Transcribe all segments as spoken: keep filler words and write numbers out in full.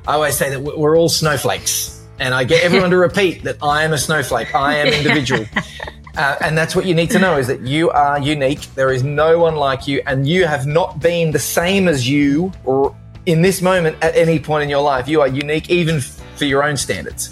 I always say that we're all snowflakes, and I get everyone to repeat that I am a snowflake. I am individual. Uh, and that's what you need to know, is that you are unique. There is no one like you, and you have not been the same as you or in this moment at any point in your life. You are unique even for your own standards.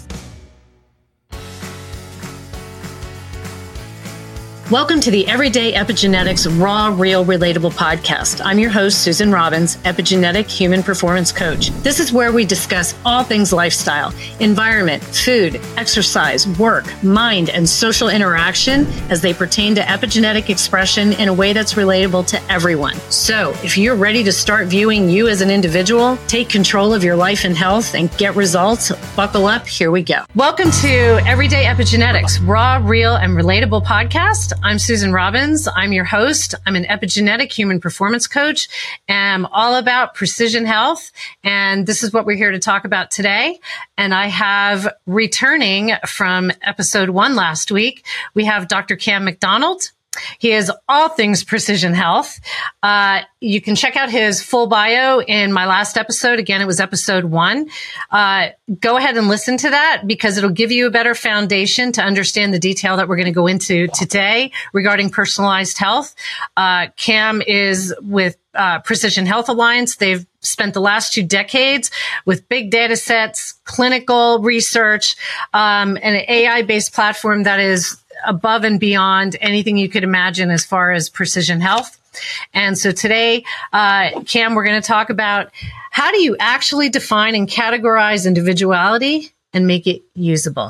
Welcome to the Everyday Epigenetics Raw, Real, Relatable podcast. I'm your host, Susan Robbins, epigenetic human performance coach. This is where we discuss all things lifestyle, environment, food, exercise, work, mind, and social interaction as they pertain to epigenetic expression in a way that's relatable to everyone. So if you're ready to start viewing you as an individual, take control of your life and health, and get results, buckle up, here we go. Welcome to Everyday Epigenetics Raw, Real, and Relatable podcast. I'm Susan Robbins. I'm your host. I'm an epigenetic human performance coach, and I'm all about precision health. And this is what we're here to talk about today. And I have, returning from episode one last week, we have Doctor Cam McDonald. He is all things precision health. Uh, you can check out his full bio in my last episode. Again, it was episode one. Uh, go ahead and listen to that, because it'll give you a better foundation to understand the detail that we're going to go into today regarding personalized health. Uh, Cam is with uh, Precision Health Alliance. They've spent the last two decades with big data sets, clinical research, um, and an A I-based platform that is above and beyond anything you could imagine as far as precision health. And so today, uh, Cam, we're going to talk about how do you actually define and categorize individuality and make it usable?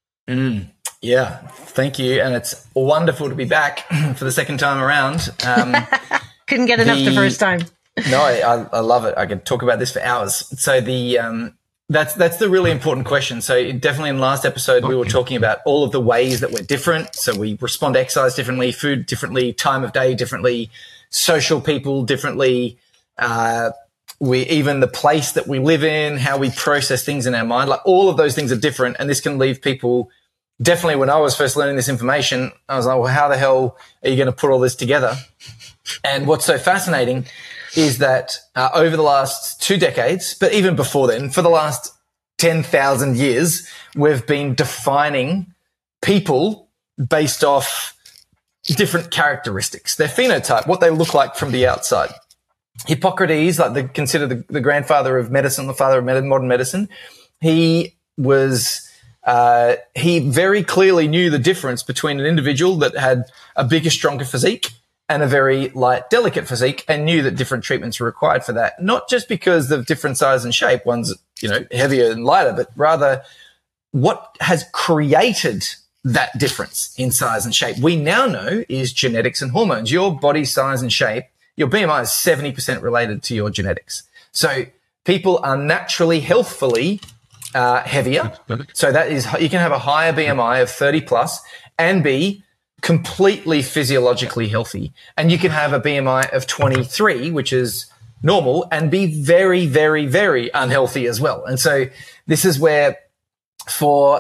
Mm, yeah, thank you. And it's wonderful to be back for the second time around. Um, Couldn't get enough the, the first time. No, I, I love it. I could talk about this for hours. So the um, that's that's the really important question. So definitely in the last episode, we were talking about all of the ways that we're different. So we respond to exercise differently, food differently, time of day differently, social people differently, uh, we even the place that we live in, how we process things in our mind, like all of those things are different. And this can leave people, definitely when I was first learning this information, I was like, well, how the hell are you going to put all this together? And what's so fascinating is that uh, over the last two decades, but even before then, for the last ten thousand years, we've been defining people based off different characteristics, their phenotype, what they look like from the outside. Hippocrates, like the, considered the, the grandfather of medicine, the father of med- modern medicine, he was, uh, he very clearly knew the difference between an individual that had a bigger, stronger physique and a very light, delicate physique, and knew that different treatments were required for that. Not just because of different size and shape, one's, you know, heavier and lighter, but rather what has created that difference in size and shape. We now know is genetics and hormones. Your body size and shape, your B M I is seventy percent related to your genetics. So people are naturally, healthfully uh, heavier. So that is, you can have a higher B M I of thirty plus and be completely physiologically healthy. And you can have a B M I of twenty-three, which is normal, and be very, very, very unhealthy as well. And so this is where for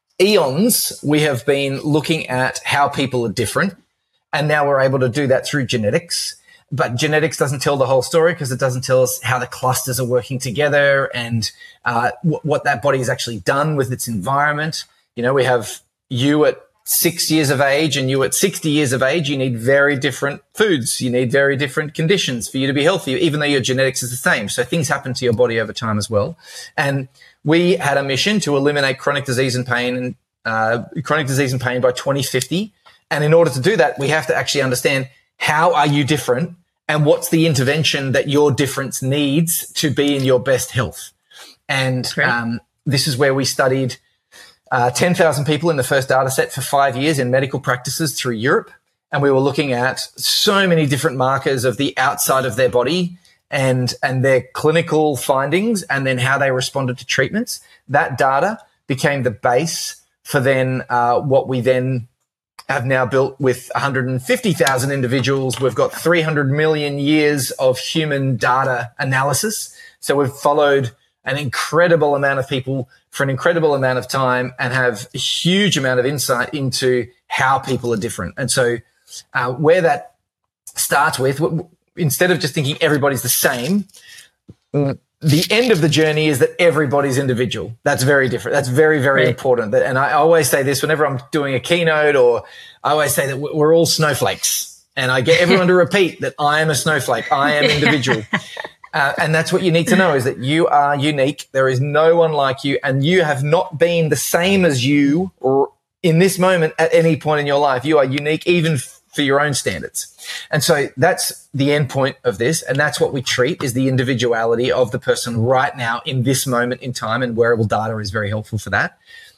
eons, we have been looking at how people are different. And now we're able to do that through genetics. But genetics doesn't tell the whole story, because it doesn't tell us how the clusters are working together and uh, w- what that body has actually done with its environment. You know, we have you at six years of age and you at sixty years of age. You need very different foods. You need very different conditions for you to be healthy, even though your genetics is the same. So things happen to your body over time as well. And we had a mission to eliminate chronic disease and pain and uh, chronic disease and pain by twenty fifty. And in order to do that, we have to actually understand, how are you different and what's the intervention that your difference needs to be in your best health? And um, this is where we studied uh, ten thousand people in the first data set for five years in medical practices through Europe. And we were looking at so many different markers of the outside of their body and, and their clinical findings, and then how they responded to treatments. That data became the base for then uh, what we then have now built with one hundred fifty thousand individuals. We've got three hundred million years of human data analysis. So we've followed an incredible amount of people for an incredible amount of time and have a huge amount of insight into how people are different. And so uh, where that starts with, instead of just thinking everybody's the same, the end of the journey is that everybody's individual. That's very different. That's very, very right. important. And I always say this whenever I'm doing a keynote, or I always say that we're all snowflakes, and I get everyone to repeat that I am a snowflake. I am individual. Uh, and that's what you need to know, is that you are unique. There is no one like you, and you have not been the same as you or in this moment at any point in your life. You are unique, even for your own standards. And so that's the end point of this. And that's what we treat, is the individuality of the person right now in this moment in time. And wearable data is very helpful for that.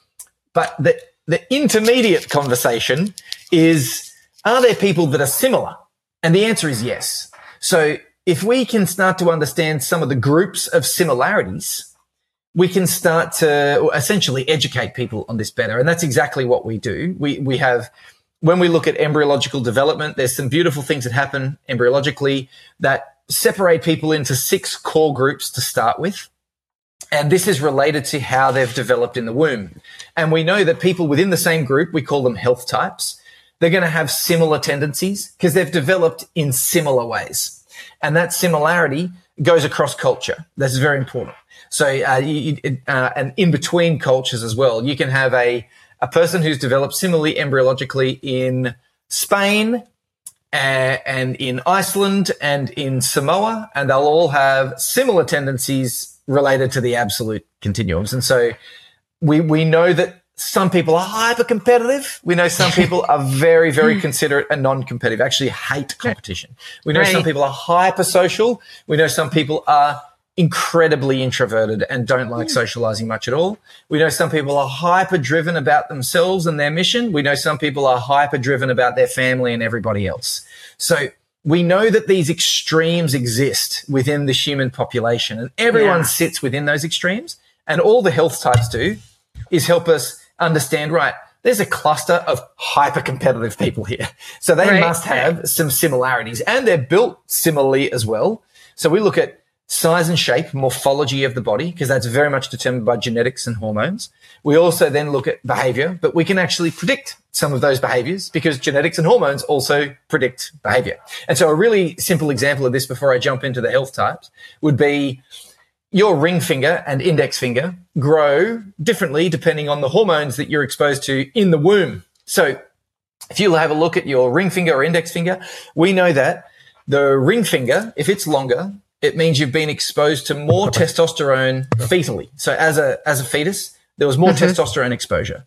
But the, the intermediate conversation is, are there people that are similar? And the answer is yes. So if we can start to understand some of the groups of similarities, we can start to essentially educate people on this better. And that's exactly what we do. We, we have, when we look at embryological development, there's some beautiful things that happen embryologically that separate people into six core groups to start with. And this is related to how they've developed in the womb. And we know that people within the same group, we call them health types, they're going to have similar tendencies because they've developed in similar ways. And that similarity goes across culture. That's very important. So, uh, you, uh, and in between cultures as well, you can have a, a person who's developed similarly embryologically in Spain uh, and in Iceland and in Samoa, and they'll all have similar tendencies related to the absolute continuums. And so we, we know that some people are hyper competitive. We know some people are very, very considerate and non-competitive, actually hate competition. We know right. some people are hyper social. We know some people are incredibly introverted and don't like socializing much at all. We know some people are hyper driven about themselves and their mission. We know some people are hyper driven about their family and everybody else. So we know that these extremes exist within the human population, and everyone yeah. sits within those extremes. And all the health types do is help us understand, right, there's a cluster of hyper-competitive people here. So they right. must have some similarities, and they're built similarly as well. So we look at size and shape, morphology of the body, because that's very much determined by genetics and hormones. We also then look at behavior, but we can actually predict some of those behaviors because genetics and hormones also predict behavior. And so a really simple example of this before I jump into the health types would be your ring finger and index finger grow differently depending on the hormones that you're exposed to in the womb. So if you have a look at your ring finger or index finger, we know that the ring finger, if it's longer, it means you've been exposed to more testosterone fetally. So as a, as a fetus, there was more mm-hmm. testosterone exposure.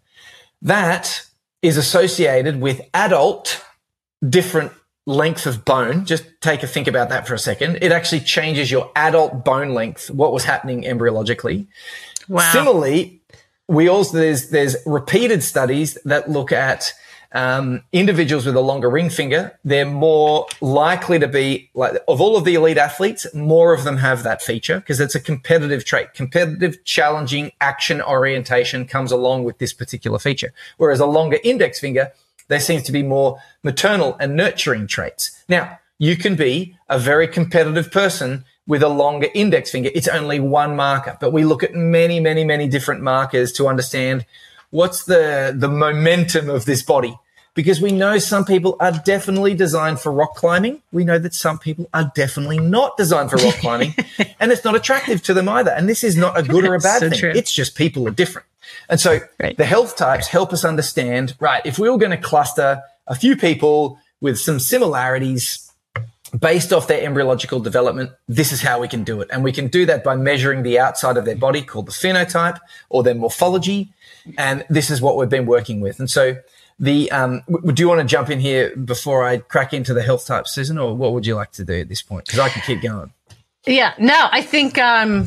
That is associated with adult different length of bone. Just take a think about that for a second. It actually changes your adult bone length, what was happening embryologically. Wow. Similarly, we also, there's, there's repeated studies that look at um, individuals with a longer ring finger. They're more likely to be, like, of all of the elite athletes, more of them have that feature because it's a competitive trait. Competitive, challenging action orientation comes along with this particular feature. Whereas a longer index finger, there seems to be more maternal and nurturing traits. Now, you can be a very competitive person with a longer index finger. It's only one marker, but we look at many, many, many different markers to understand what's the, the momentum of this body. Because we know some people are definitely designed for rock climbing. We know that some people are definitely not designed for rock climbing, and it's not attractive to them either. And this is not a good or a bad so thing. True. It's just people are different. And so right. the health types help us understand, right, if we were going to cluster a few people with some similarities based off their embryological development, this is how we can do it. And we can do that by measuring the outside of their body called the phenotype or their morphology. And this is what we've been working with. And so the, um, w- do you want to jump in here before I crack into the health types, Susan, or what would you like to do at this point? Because I can keep going. Yeah, no, I think, um,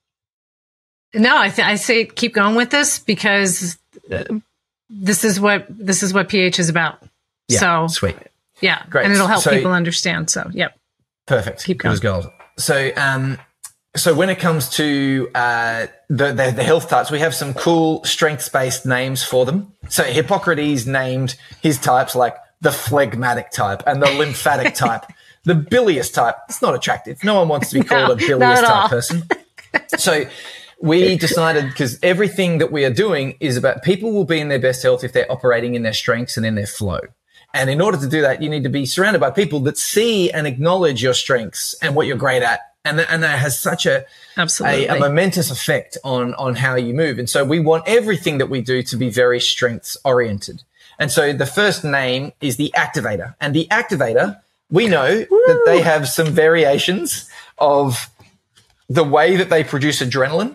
no, I, th- I say keep going with this because this is what, this is what P H is about. Yeah, so sweet. Yeah. Great. And it'll help so, people understand. So, yep. Perfect. Keep going. It was gold. So, um, so when it comes to, uh, the, the, the health types, we have some cool strengths-based names for them. So Hippocrates named his types like the phlegmatic type and the lymphatic type, the bilious type. It's not attractive. No one wants to be called no, a bilious type all. person. So we decided, because everything that we are doing is about people will be in their best health if they're operating in their strengths and in their flow. And in order to do that, you need to be surrounded by people that see and acknowledge your strengths and what you're great at And, th- and that has such a, Absolutely. a, a momentous effect on, on how you move. And so we want everything that we do to be very strengths oriented. And so the first name is the activator. And the activator, we know Woo! that they have some variations of the way that they produce adrenaline.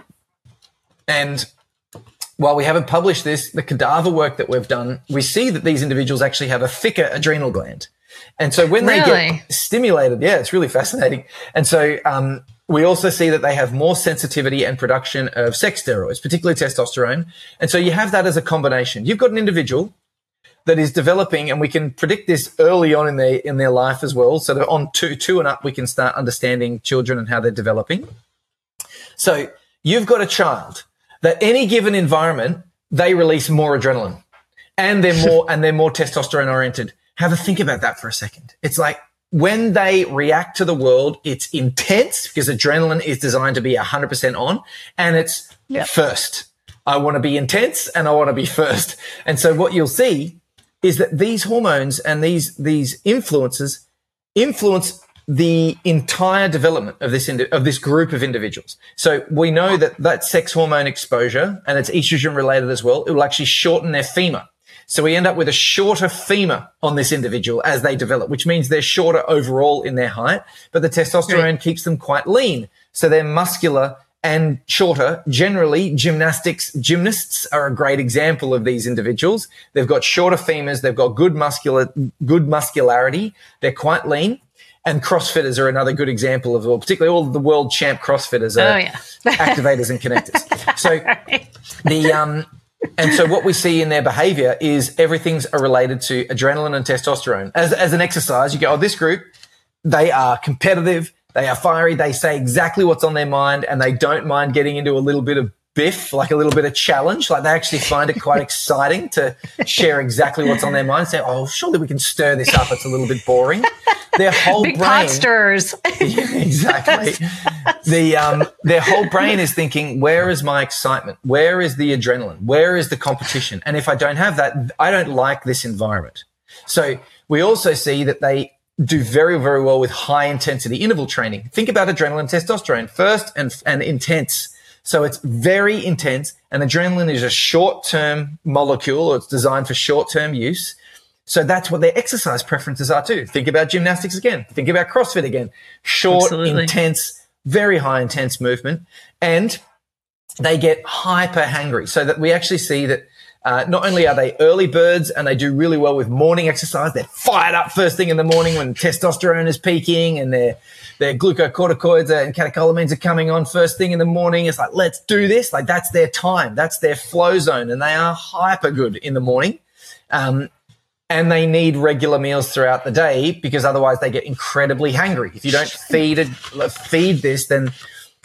And while we haven't published this, the cadaver work that we've done, we see that these individuals actually have a thicker adrenal gland. And so when they really? get stimulated, yeah, it's really fascinating. And so um, we also see that they have more sensitivity and production of sex steroids, particularly testosterone. And so you have that as a combination. You've got an individual that is developing, and we can predict this early on in their in their life as well. So that on two, two and up, we can start understanding children and how they're developing. So you've got a child that any given environment, they release more adrenaline and they're more and they're more testosterone oriented. Have a think about that for a second. It's like when they react to the world, it's intense because adrenaline is designed to be one hundred percent on, and it's yep. first. I want to be intense and I want to be first. And so what you'll see is that these hormones and these these influences influence the entire development of this indi- of this group of individuals. So we know that that sex hormone exposure, and it's estrogen related as well, it will actually shorten their femur. So we end up with a shorter femur on this individual as they develop, which means they're shorter overall in their height, but the testosterone right. keeps them quite lean. So they're muscular and shorter. Generally, gymnastics, gymnasts are a great example of these individuals. They've got shorter femurs. They've got good muscular, good muscularity. They're quite lean. And CrossFitters are another good example of, well, particularly all of the world champ CrossFitters are oh, yeah. activators and connectors. So the, um, and so what we see in their behavior is everything's related to adrenaline and testosterone. As, as an exercise, you go, oh, this group, they are competitive. They are fiery. They say exactly what's on their mind, and they don't mind getting into a little bit of biff, like a little bit of challenge. Like they actually find it quite exciting to share exactly what's on their mind. Say, oh, surely we can stir this up. It's a little bit boring. Their whole Big brain, pot stirrers. Yeah, exactly. the um, their whole brain is thinking, where is my excitement? Where is the adrenaline? Where is the competition? And if I don't have that, I don't like this environment. So we also see that they do very, very well with high intensity interval training. Think about adrenaline, testosterone, first and and intense. So it's very intense, and adrenaline is a short-term molecule, or it's designed for short-term use. So that's what their exercise preferences are too. Think about gymnastics again. Think about CrossFit again. Short, Absolutely. intense, very high intense movement. And they get hyper hangry, so that we actually see that uh, not only are they early birds and they do really well with morning exercise, they're fired up first thing in the morning when testosterone is peaking and their their glucocorticoids and catecholamines are coming on first thing in the morning. It's like, let's do this. Like that's their time. That's their flow zone. And they are hyper good in the morning. Um, And they need regular meals throughout the day because otherwise they get incredibly hangry. If you don't feed it, feed this, then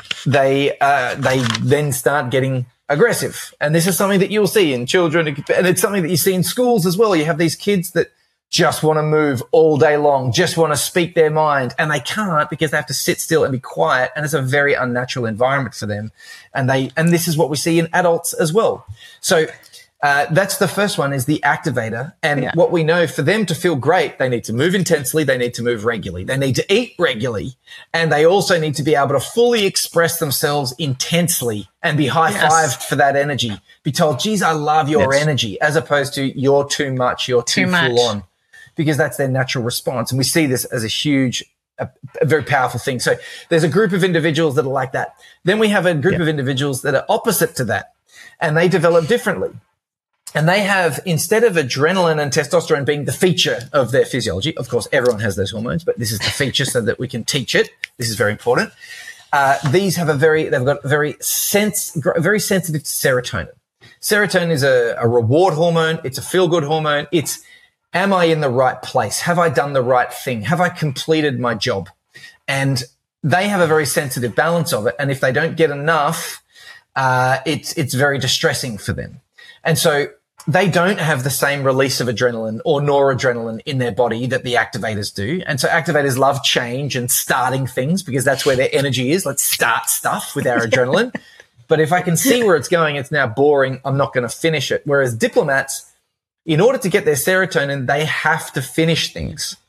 they uh, they then start getting aggressive. And this is something that you'll see in children, and it's something that you see in schools as well. You have these kids that just want to move all day long, just want to speak their mind, and they can't because they have to sit still and be quiet. And it's a very unnatural environment for them. And they and this is what we see in adults as well. So. Uh, that's the first one, is the activator. And yeah. what we know, for them to feel great, they need to move intensely. They need to move regularly. They need to eat regularly. And they also need to be able to fully express themselves intensely and be high-fived yes. for that energy. Be told, geez, I love your yes. energy, as opposed to you're too much, you're too, too full on, because that's their natural response. And we see this as a huge, a, a very powerful thing. So there's a group of individuals that are like that. Then we have a group yeah. of individuals that are opposite to that, and they develop differently. And they have, instead of adrenaline and testosterone being the feature of their physiology, of course, everyone has those hormones, but this is the feature so that we can teach it. This is very important. Uh, these have a very, they've got very sense, very sensitive to serotonin. Serotonin is a, a reward hormone. It's a feel-good hormone. It's, am I in the right place? Have I done the right thing? Have I completed my job? And they have a very sensitive balance of it. And if they don't get enough, uh, it's, it's very distressing for them. And so they don't have the same release of adrenaline or noradrenaline in their body that the activators do. And so activators love change and starting things because that's where their energy is. Let's start stuff with our adrenaline. But if I can see where it's going, it's now boring, I'm not going to finish it. Whereas diplomats, in order to get their serotonin, they have to finish things.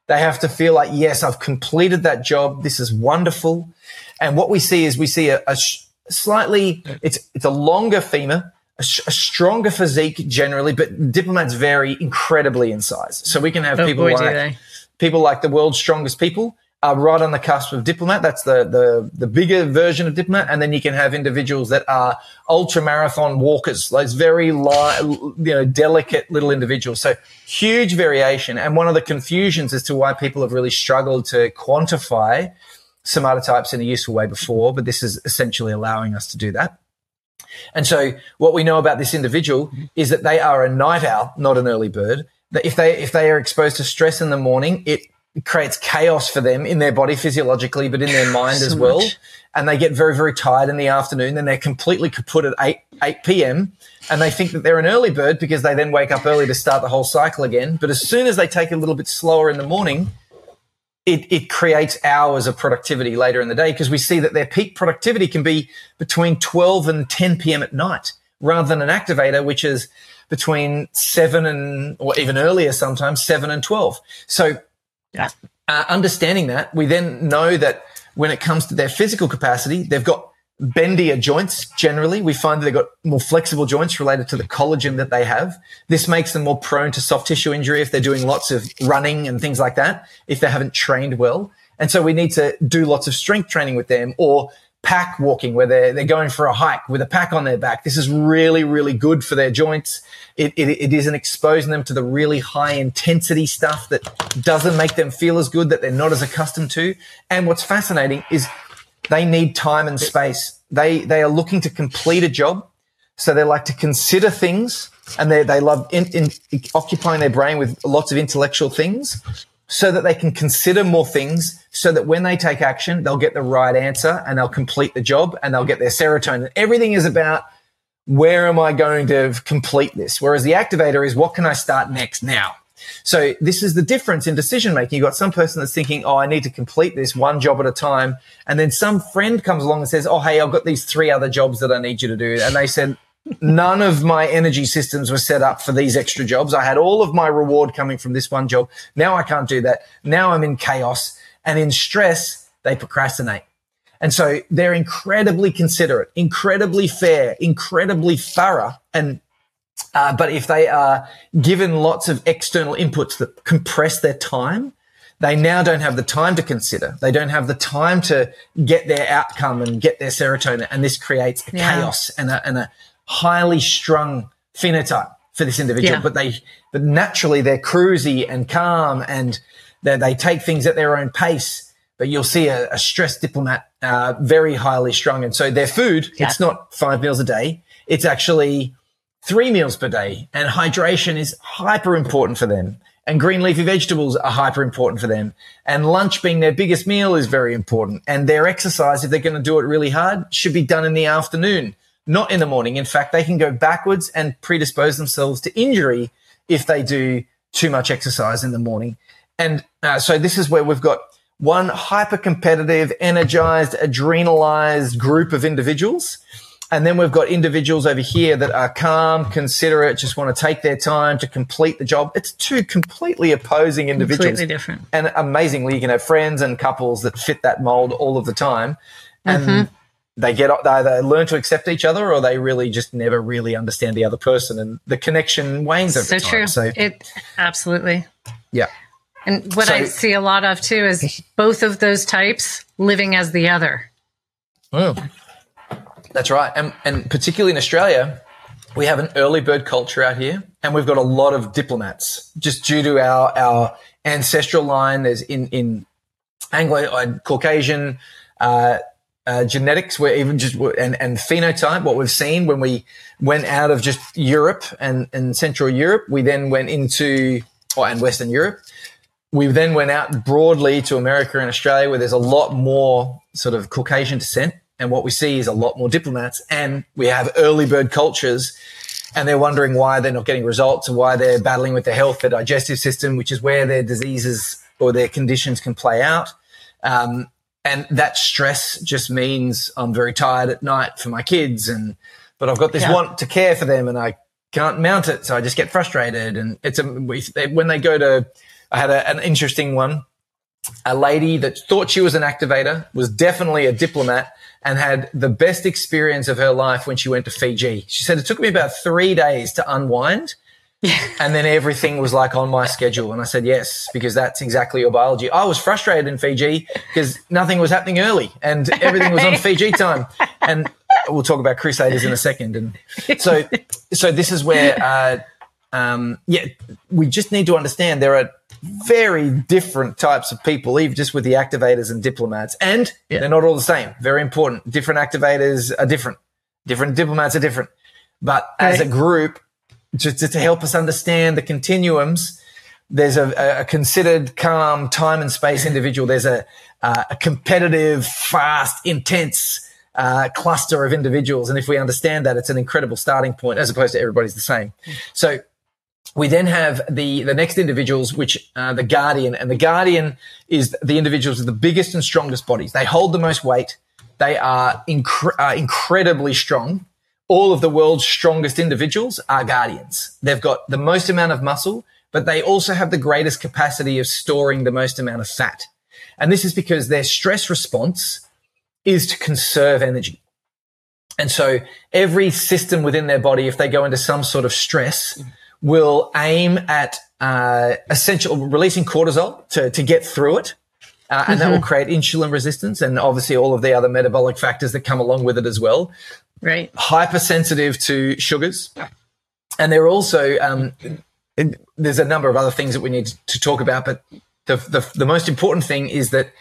They have to feel like, yes, I've completed that job. This is wonderful. And what we see is we see a, a sh- slightly, it's it's a longer femur, a, sh- a stronger physique generally, but diplomats vary incredibly in size. So we can have oh, people boy, like people like the world's strongest people are right on the cusp of diplomat. That's the, the, the bigger version of diplomat. And then you can have individuals that are ultra marathon walkers, those very light, you know, delicate little individuals. So huge variation. And one of the confusions as to why people have really struggled to quantify somatotypes in a useful way before, but this is essentially allowing us to do that. And so what we know about this individual is that they are a night owl, not an early bird. That if they, if they are exposed to stress in the morning, it It creates chaos for them in their body physiologically, but in their mind so as well. Much. And they get very, very tired in the afternoon. Then they're completely kaput at eight p.m. And they think that they're an early bird because they then wake up early to start the whole cycle again. But as soon as they take it a little bit slower in the morning, it, it creates hours of productivity later in the day, because we see that their peak productivity can be between twelve and ten p.m. at night, rather than an activator, which is between seven and, or even earlier sometimes, seven and twelve. So Yeah. Uh, understanding that, we then know that when it comes to their physical capacity, they've got bendier joints generally. We find that they've got more flexible joints related to the collagen that they have. This makes them more prone to soft tissue injury if they're doing lots of running and things like that, if they haven't trained well. And so we need to do lots of strength training with them, or pack walking where they're, they're going for a hike with a pack on their back. This is really, really good for their joints. It, it, it isn't exposing them to the really high intensity stuff that doesn't make them feel as good, that they're not as accustomed to. And what's fascinating is they need time and space. They, they are looking to complete a job. So they like to consider things, and they, they love in, in, occupying their brain with lots of intellectual things, so that they can consider more things, so that when they take action, they'll get the right answer and they'll complete the job and they'll get their serotonin. Everything is about, where am I going to complete this? Whereas the activator is, what can I start next now? So this is the difference in decision making. You've got some person that's thinking, oh, I need to complete this one job at a time. And then some friend comes along and says, oh, hey, I've got these three other jobs that I need you to do. And they said, none of my energy systems were set up for these extra jobs. I had all of my reward coming from this one job. Now I can't do that. Now I'm in chaos. And in stress, they procrastinate. And so they're incredibly considerate, incredibly fair, incredibly thorough. And uh, but if they are given lots of external inputs that compress their time, they now don't have the time to consider. They don't have the time to get their outcome and get their serotonin. And this creates a yeah. chaos and a, and a highly strung phenotype for this individual. Yeah. But they, but naturally they're cruisy and calm, and they, they take things at their own pace. But you'll see a, a stressed diplomat, uh, very highly strung. And so their food, yeah. it's not five meals a day. It's actually three meals per day. And hydration is hyper important for them. And green leafy vegetables are hyper important for them. And lunch being their biggest meal is very important. And their exercise, if they're going to do it really hard, should be done in the afternoon, not in the morning. In fact, they can go backwards and predispose themselves to injury if they do too much exercise in the morning. And uh, so this is where we've got one hyper-competitive, energized, adrenalized group of individuals. And then we've got individuals over here that are calm, considerate, just want to take their time to complete the job. It's two completely opposing individuals. Completely different. And amazingly, you can have friends and couples that fit that mold all of the time. And mm-hmm. they get they either learn to accept each other, or they really just never really understand the other person, and the connection wanes over so time. True. So true. It absolutely. Yeah. And what so, I see a lot of too is both of those types living as the other. Oh, that's right. And, and particularly in Australia, we have an early bird culture out here, and we've got a lot of diplomats just due to our, our ancestral line. There's in, in Anglo uh, Caucasian uh, uh, genetics, where even just and, and phenotype, what we've seen when we went out of just Europe and, and Central Europe, we then went into, or and Western Europe. We then went out broadly to America and Australia, where there's a lot more sort of Caucasian descent. And what we see is a lot more diplomats, and we have early bird cultures, and they're wondering why they're not getting results, or why they're battling with their health, their digestive system, which is where their diseases or their conditions can play out. Um, and that stress just means I'm very tired at night for my kids, and but I've got this yeah. want to care for them, and I can't mount it, so I just get frustrated. And it's a, when they go to I had a, an interesting one. A lady that thought she was an activator, was definitely a diplomat, and had the best experience of her life when she went to Fiji. She said it took me about three days to unwind, and then everything was like on my schedule. And I said, yes, because that's exactly your biology. I was frustrated in Fiji because nothing was happening early and everything was on Fiji time. And we'll talk about Crusaders in a second. And so, so this is where, uh, um, yeah, we just need to understand there are very different types of people, even just with the activators and diplomats. And yeah. they're not all the same. Very important. Different activators are different. Different diplomats are different. But right. as a group, just, just to help us understand the continuums, there's a, a considered, calm, time and space individual. There's a, uh, a competitive, fast, intense uh, cluster of individuals. And if we understand that, it's an incredible starting point as opposed to everybody's the same. So we then have the, the next individuals, which uh, the Guardian. And the Guardian is the individuals with the biggest and strongest bodies. They hold the most weight. They are inc- uh, incredibly strong. All of the world's strongest individuals are Guardians. They've got the most amount of muscle, but they also have the greatest capacity of storing the most amount of fat. And this is because their stress response is to conserve energy. And so every system within their body, if they go into some sort of stress, will aim at uh, essential releasing cortisol to, to get through it. Uh, and mm-hmm. that will create insulin resistance and obviously all of the other metabolic factors that come along with it as well. Right. Hypersensitive to sugars. And they're also, um, there's a number of other things that we need to talk about, but the, the, the most important thing is that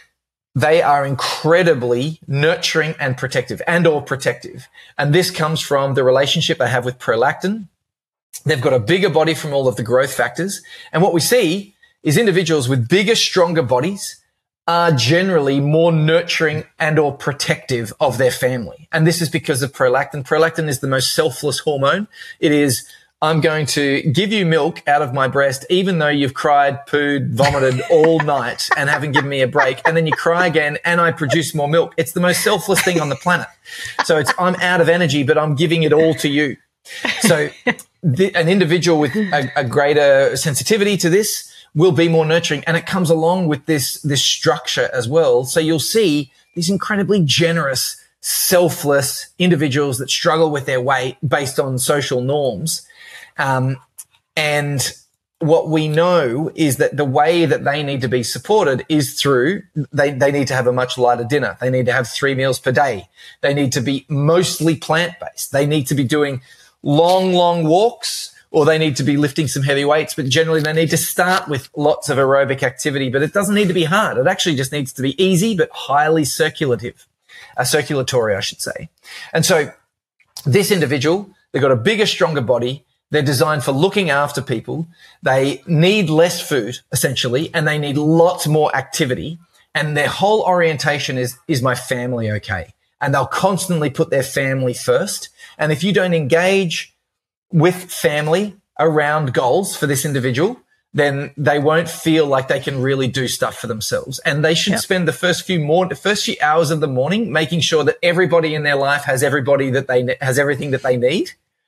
they are incredibly nurturing and protective and or protective. And this comes from the relationship they have with prolactin. They've got a bigger body from all of the growth factors. And what we see is individuals with bigger, stronger bodies are generally more nurturing and or protective of their family. And this is because of prolactin. Prolactin is the most selfless hormone. It is, I'm going to give you milk out of my breast, even though you've cried, pooed, vomited all night and haven't given me a break. And then you cry again and I produce more milk. It's the most selfless thing on the planet. So it's, I'm out of energy, but I'm giving it all to you. So the, an individual with a, a greater sensitivity to this will be more nurturing. And it comes along with this, this structure as well. So you'll see these incredibly generous, selfless individuals that struggle with their weight based on social norms. Um, and what we know is that the way that they need to be supported is through, they, they need to have a much lighter dinner. They need to have three meals per day. They need to be mostly plant-based. They need to be doing long, long walks, or they need to be lifting some heavy weights, but generally they need to start with lots of aerobic activity, but it doesn't need to be hard. It actually just needs to be easy, but highly circulative, uh, circulatory, I should say. And so this individual, they've got a bigger, stronger body. They're designed for looking after people. They need less food, essentially, and they need lots more activity. And their whole orientation is, is my family okay? And they'll constantly put their family first. And if you don't engage with family around goals for this individual, then they won't feel like they can really do stuff for themselves. And they should yeah. spend the first few more, the first few hours of the morning making sure that everybody in their life has everybody that they has everything that they need,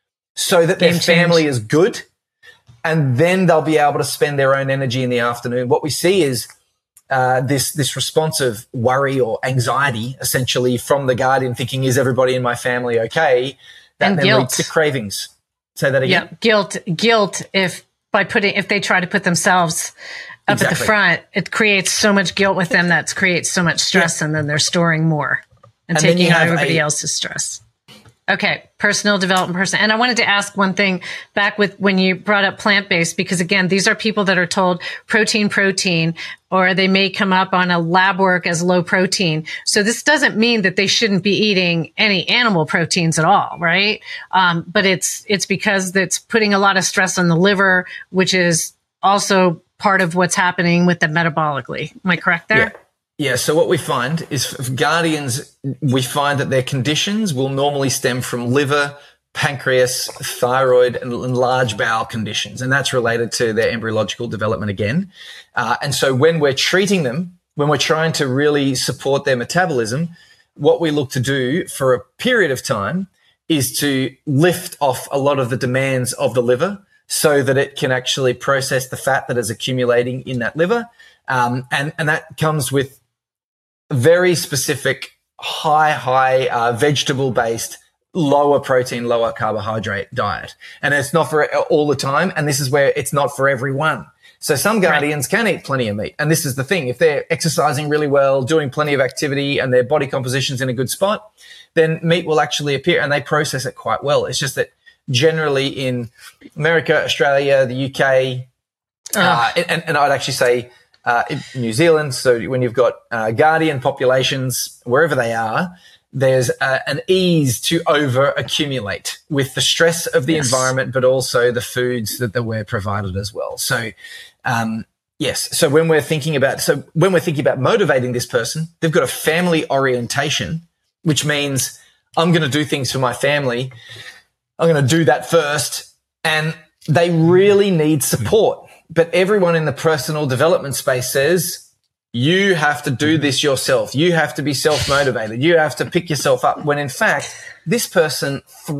so that Game their family change. is good. And then they'll be able to spend their own energy in the afternoon. What we see is uh, this this response of worry or anxiety, essentially, from the Guardian, thinking, "Is everybody in my family okay?" That and then guilt. leads to cravings. Say that again. Yeah, guilt, guilt. If by putting, if they try to put themselves up exactly. at the front, it creates so much guilt with them that creates so much stress, yeah. and then they're storing more and, and taking out everybody a, else's stress. Okay, personal development person. And I wanted to ask one thing back with when you brought up plant-based, because again, these are people that are told protein, protein, or they may come up on a lab work as low protein. So this doesn't mean that they shouldn't be eating any animal proteins at all, right? Um, but it's, it's because that's putting a lot of stress on the liver, which is also part of what's happening with them metabolically. Am I correct there? Yeah. Yeah, so what we find is for Guardians, we find that their conditions will normally stem from liver, pancreas, thyroid, and large bowel conditions, and that's related to their embryological development again. Uh, and so when we're treating them, when we're trying to really support their metabolism, what we look to do for a period of time is to lift off a lot of the demands of the liver, so that it can actually process the fat that is accumulating in that liver. Um, and, and that comes with very specific, high, high uh, vegetable-based, lower protein, lower carbohydrate diet. And it's not for all the time. And this is where it's not for everyone. So some guardians right. can eat plenty of meat. And this is the thing. If they're exercising really well, doing plenty of activity, and their body composition's in a good spot, then meat will actually appear, and they process it quite well. It's just that generally in America, Australia, the U K, uh, uh, and, and I'd actually say uh, in New Zealand, so when you've got uh, guardian populations, wherever they are, there's uh, an ease to over accumulate with the stress of the yes. environment, but also the foods that, that we're provided as well. So, um, yes. So when we're thinking about, so when we're thinking about motivating this person, they've got a family orientation, which means I'm going to do things for my family. I'm going to do that first. And they really need support. But everyone in the personal development space says, you have to do this yourself. You have to be self-motivated. You have to pick yourself up. When in fact, this person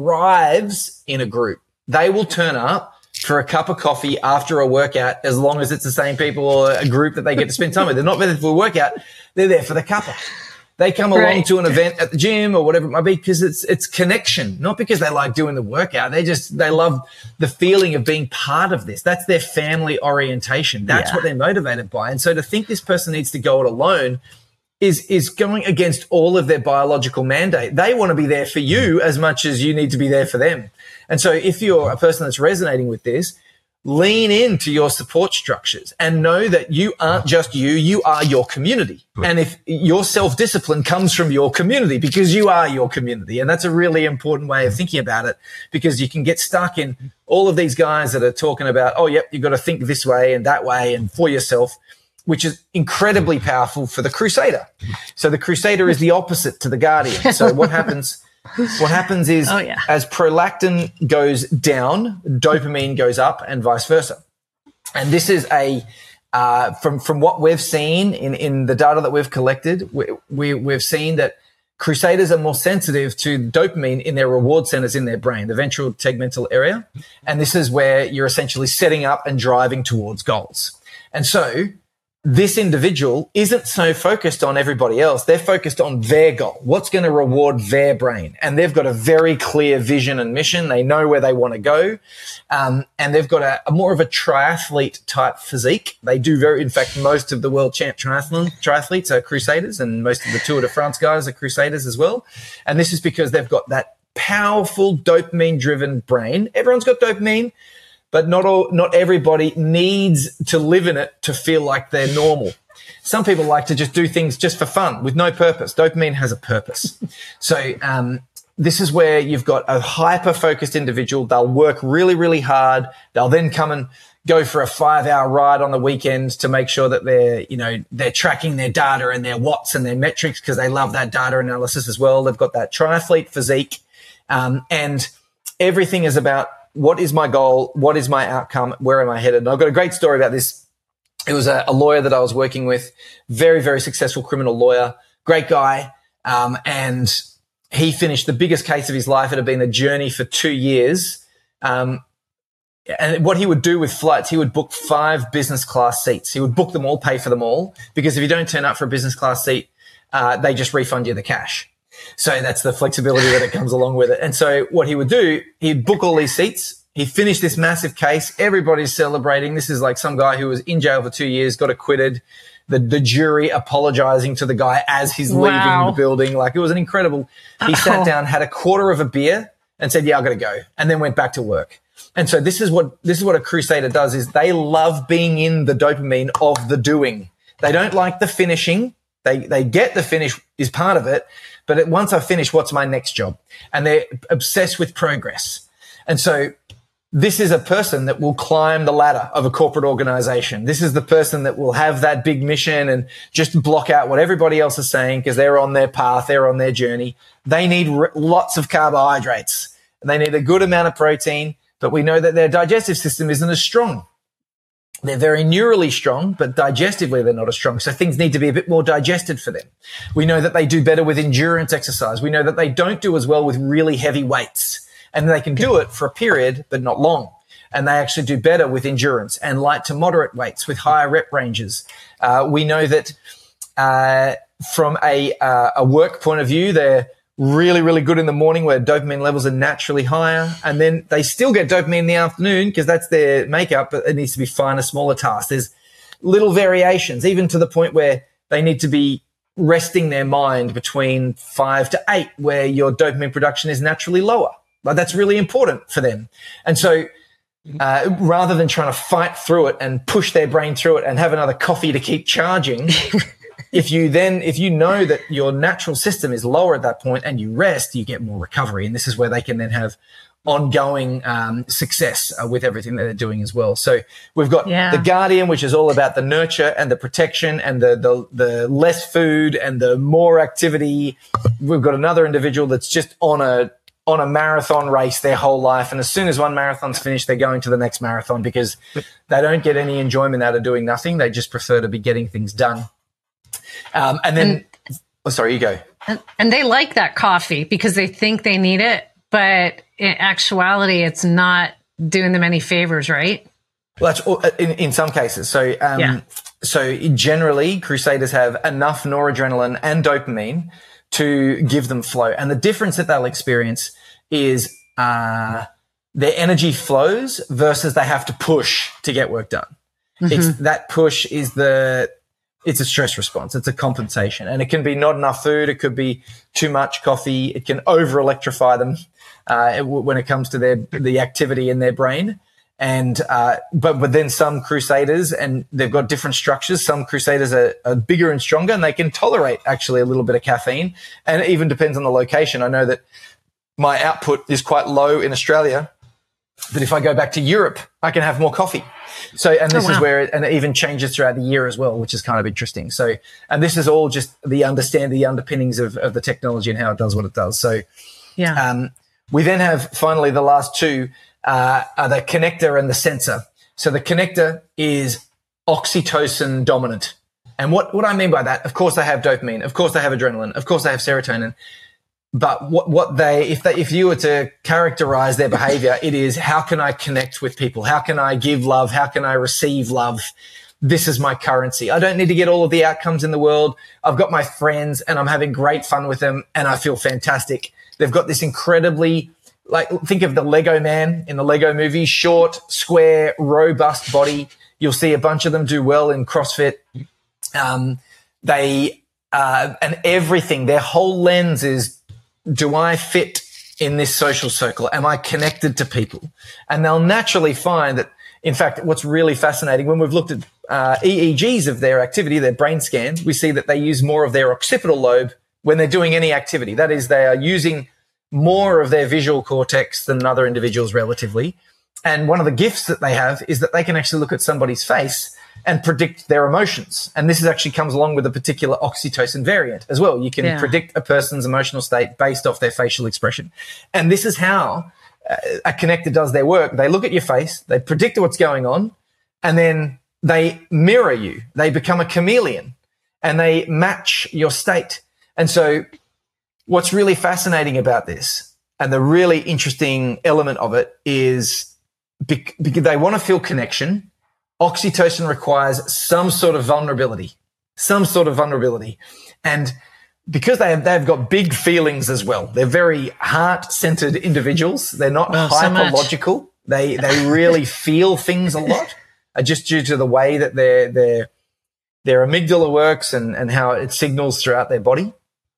thrives in a group. They will turn up for a cup of coffee after a workout as long as it's the same people or a group that they get to spend time with. They're not there for a workout. They're there for the cuppa. They come along right. to an event at the gym or whatever it might be because it's it's connection, not because they like doing the workout. They just they love the feeling of being part of this. That's their family orientation. That's yeah. what they're motivated by. And so to think this person needs to go it alone is is going against all of their biological mandate. They want to be there for you as much as you need to be there for them. And so if you're a person that's resonating with this, lean into your support structures and know that you aren't just you, you are your community. And if your self-discipline comes from your community because you are your community. And that's a really important way of thinking about it, because you can get stuck in all of these guys that are talking about, oh, yep, you've got to think this way and that way and for yourself, which is incredibly powerful for the crusader. So the crusader is the opposite to the guardian. So what happens... What happens is oh, yeah. as prolactin goes down, dopamine goes up and vice versa. And this is a, uh, from, from what we've seen in, in the data that we've collected, we, we, we've seen that crusaders are more sensitive to dopamine in their reward centers in their brain, the ventral tegmental area. And this is where you're essentially setting up and driving towards goals. And so this individual isn't so focused on everybody else. They're focused on their goal. What's going to reward their brain? And they've got a very clear vision and mission. They know where they want to go. Um, and they've got a, a more of a triathlete type physique. They do very, in fact, most of the world champ triathlon triathletes are crusaders, and most of the Tour de France guys are crusaders as well. And this is because they've got that powerful dopamine driven brain. Everyone's got dopamine, but not all, not everybody needs to live in it to feel like they're normal. Some people like to just do things just for fun with no purpose. Dopamine has a purpose. So um, this is where you've got a hyper-focused individual. They'll work really, really hard. They'll then come and go for a five-hour ride on the weekend to make sure that they're, you know, they're tracking their data and their watts and their metrics because they love that data analysis as well. They've got that triathlete physique, um, and everything is about, what is my goal? What is my outcome? Where am I headed? And I've got a great story about this. It was a, a lawyer that I was working with, very, very successful criminal lawyer, great guy. Um, and he finished the biggest case of his life. It had been a journey for two years. Um, and what he would do with flights, he would book five business class seats. He would book them all, pay for them all, because if you don't turn up for a business class seat, uh, they just refund you the cash. So that's the flexibility that it comes along with it. And so what he would do, he'd book all these seats. He finished this massive case. Everybody's celebrating. This is like some guy who was in jail for two years, got acquitted. The, the jury apologizing to the guy as he's wow. leaving the building. Like, it was an incredible, he oh. sat down, had a quarter of a beer and said, yeah, I've got to go. And then went back to work. And so this is what, this is what a crusader does, is they love being in the dopamine of the doing. They don't like the finishing. They, they get the finish is part of it. But once I finish, what's my next job? And they're obsessed with progress. And so this is a person that will climb the ladder of a corporate organization. This is the person that will have that big mission and just block out what everybody else is saying because they're on their path, they're on their journey. They need r- lots of carbohydrates. They need a good amount of protein, but we know that their digestive system isn't as strong. They're very neurally strong, but digestively they're not as strong. So things need to be a bit more digested for them. We know that they do better with endurance exercise. We know that they don't do as well with really heavy weights, and they can do it for a period, but not long. and they actually do better with endurance and light to moderate weights with higher rep ranges. Uh, we know that uh, from a, uh, a work point of view, they're really, really good in the morning where dopamine levels are naturally higher. And then they still get dopamine in the afternoon because that's their makeup, but it needs to be finer, smaller tasks. There's little variations, even to the point where they need to be resting their mind between five to eight, where your dopamine production is naturally lower. But that's really important for them. And so uh, rather than trying to fight through it and push their brain through it and have another coffee to keep charging, if you then, if you know that your natural system is lower at that point and you rest, you get more recovery. And this is where they can then have ongoing um, success uh, with everything that they're doing as well. So we've got yeah. the Guardian, which is all about the nurture and the protection and the, the the less food and the more activity. We've got another individual that's just on a on a marathon race their whole life, and as soon as one marathon's finished, they're going to the next marathon because they don't get any enjoyment out of doing nothing. They just prefer to be getting things done. Um, and then, and, oh, sorry, you go. And, and they like that coffee because they think they need it, but in actuality, it's not doing them any favors, right? Well, that's in, in some cases. So, um, yeah. so generally, Crusaders have enough noradrenaline and dopamine to give them flow. And the difference that they'll experience is uh, their energy flows versus they have to push to get work done. Mm-hmm. It's that push is the it's a stress response. It's a compensation. And it can be not enough food. It could be too much coffee. It can over-electrify them uh, when it comes to their the activity in their brain. And uh, but but then some Crusaders, and they've got different structures. Some Crusaders are, are bigger and stronger, and they can tolerate actually a little bit of caffeine. And it even depends on the location. I know that my output is quite low in Australia, but if I go back to Europe, I can have more coffee. So, and this oh, wow. is where, it, and it even changes throughout the year as well, which is kind of interesting. So, and this is all just the understand the underpinnings of, of the technology and how it does what it does. So, yeah. Um, we then have finally the last two uh, are the connector and the sensor. So the connector is oxytocin dominant. And what, what I mean by that, of course they have dopamine, of course they have adrenaline, of course they have serotonin. But what, what they, if they, if you were to characterize their behavior, it is how can I connect with people? How can I give love? How can I receive love? This is my currency. I don't need to get all of the outcomes in the world. I've got my friends and I'm having great fun with them and I feel fantastic. They've got this incredibly, like, think of the Lego man in the Lego movie, short, square, robust body. You'll see a bunch of them do well in CrossFit. Um, they, uh, and everything, their whole lens is, do I fit in this social circle? Am I connected to people? And they'll naturally find that, in fact, what's really fascinating, when we've looked at uh, E E Gs of their activity, their brain scans, we see that they use more of their occipital lobe when they're doing any activity. That is, they are using more of their visual cortex than other individuals relatively. And one of the gifts that they have is that they can actually look at somebody's face and predict their emotions. And this is actually comes along with a particular oxytocin variant as well. You can yeah. predict a person's emotional state based off their facial expression. And this is how uh, a connector does their work. They look at your face, they predict what's going on, and then they mirror you. They become a chameleon and they match your state. And so what's really fascinating about this and the really interesting element of it is bec- because they want to feel connection. Oxytocin requires some sort of vulnerability, some sort of vulnerability. And because they have, they've got big feelings as well. They're very heart-centered individuals. They're not oh, hyperlogical. So they, they really feel things a lot uh, just due to the way that their, their, their amygdala works and, and how it signals throughout their body.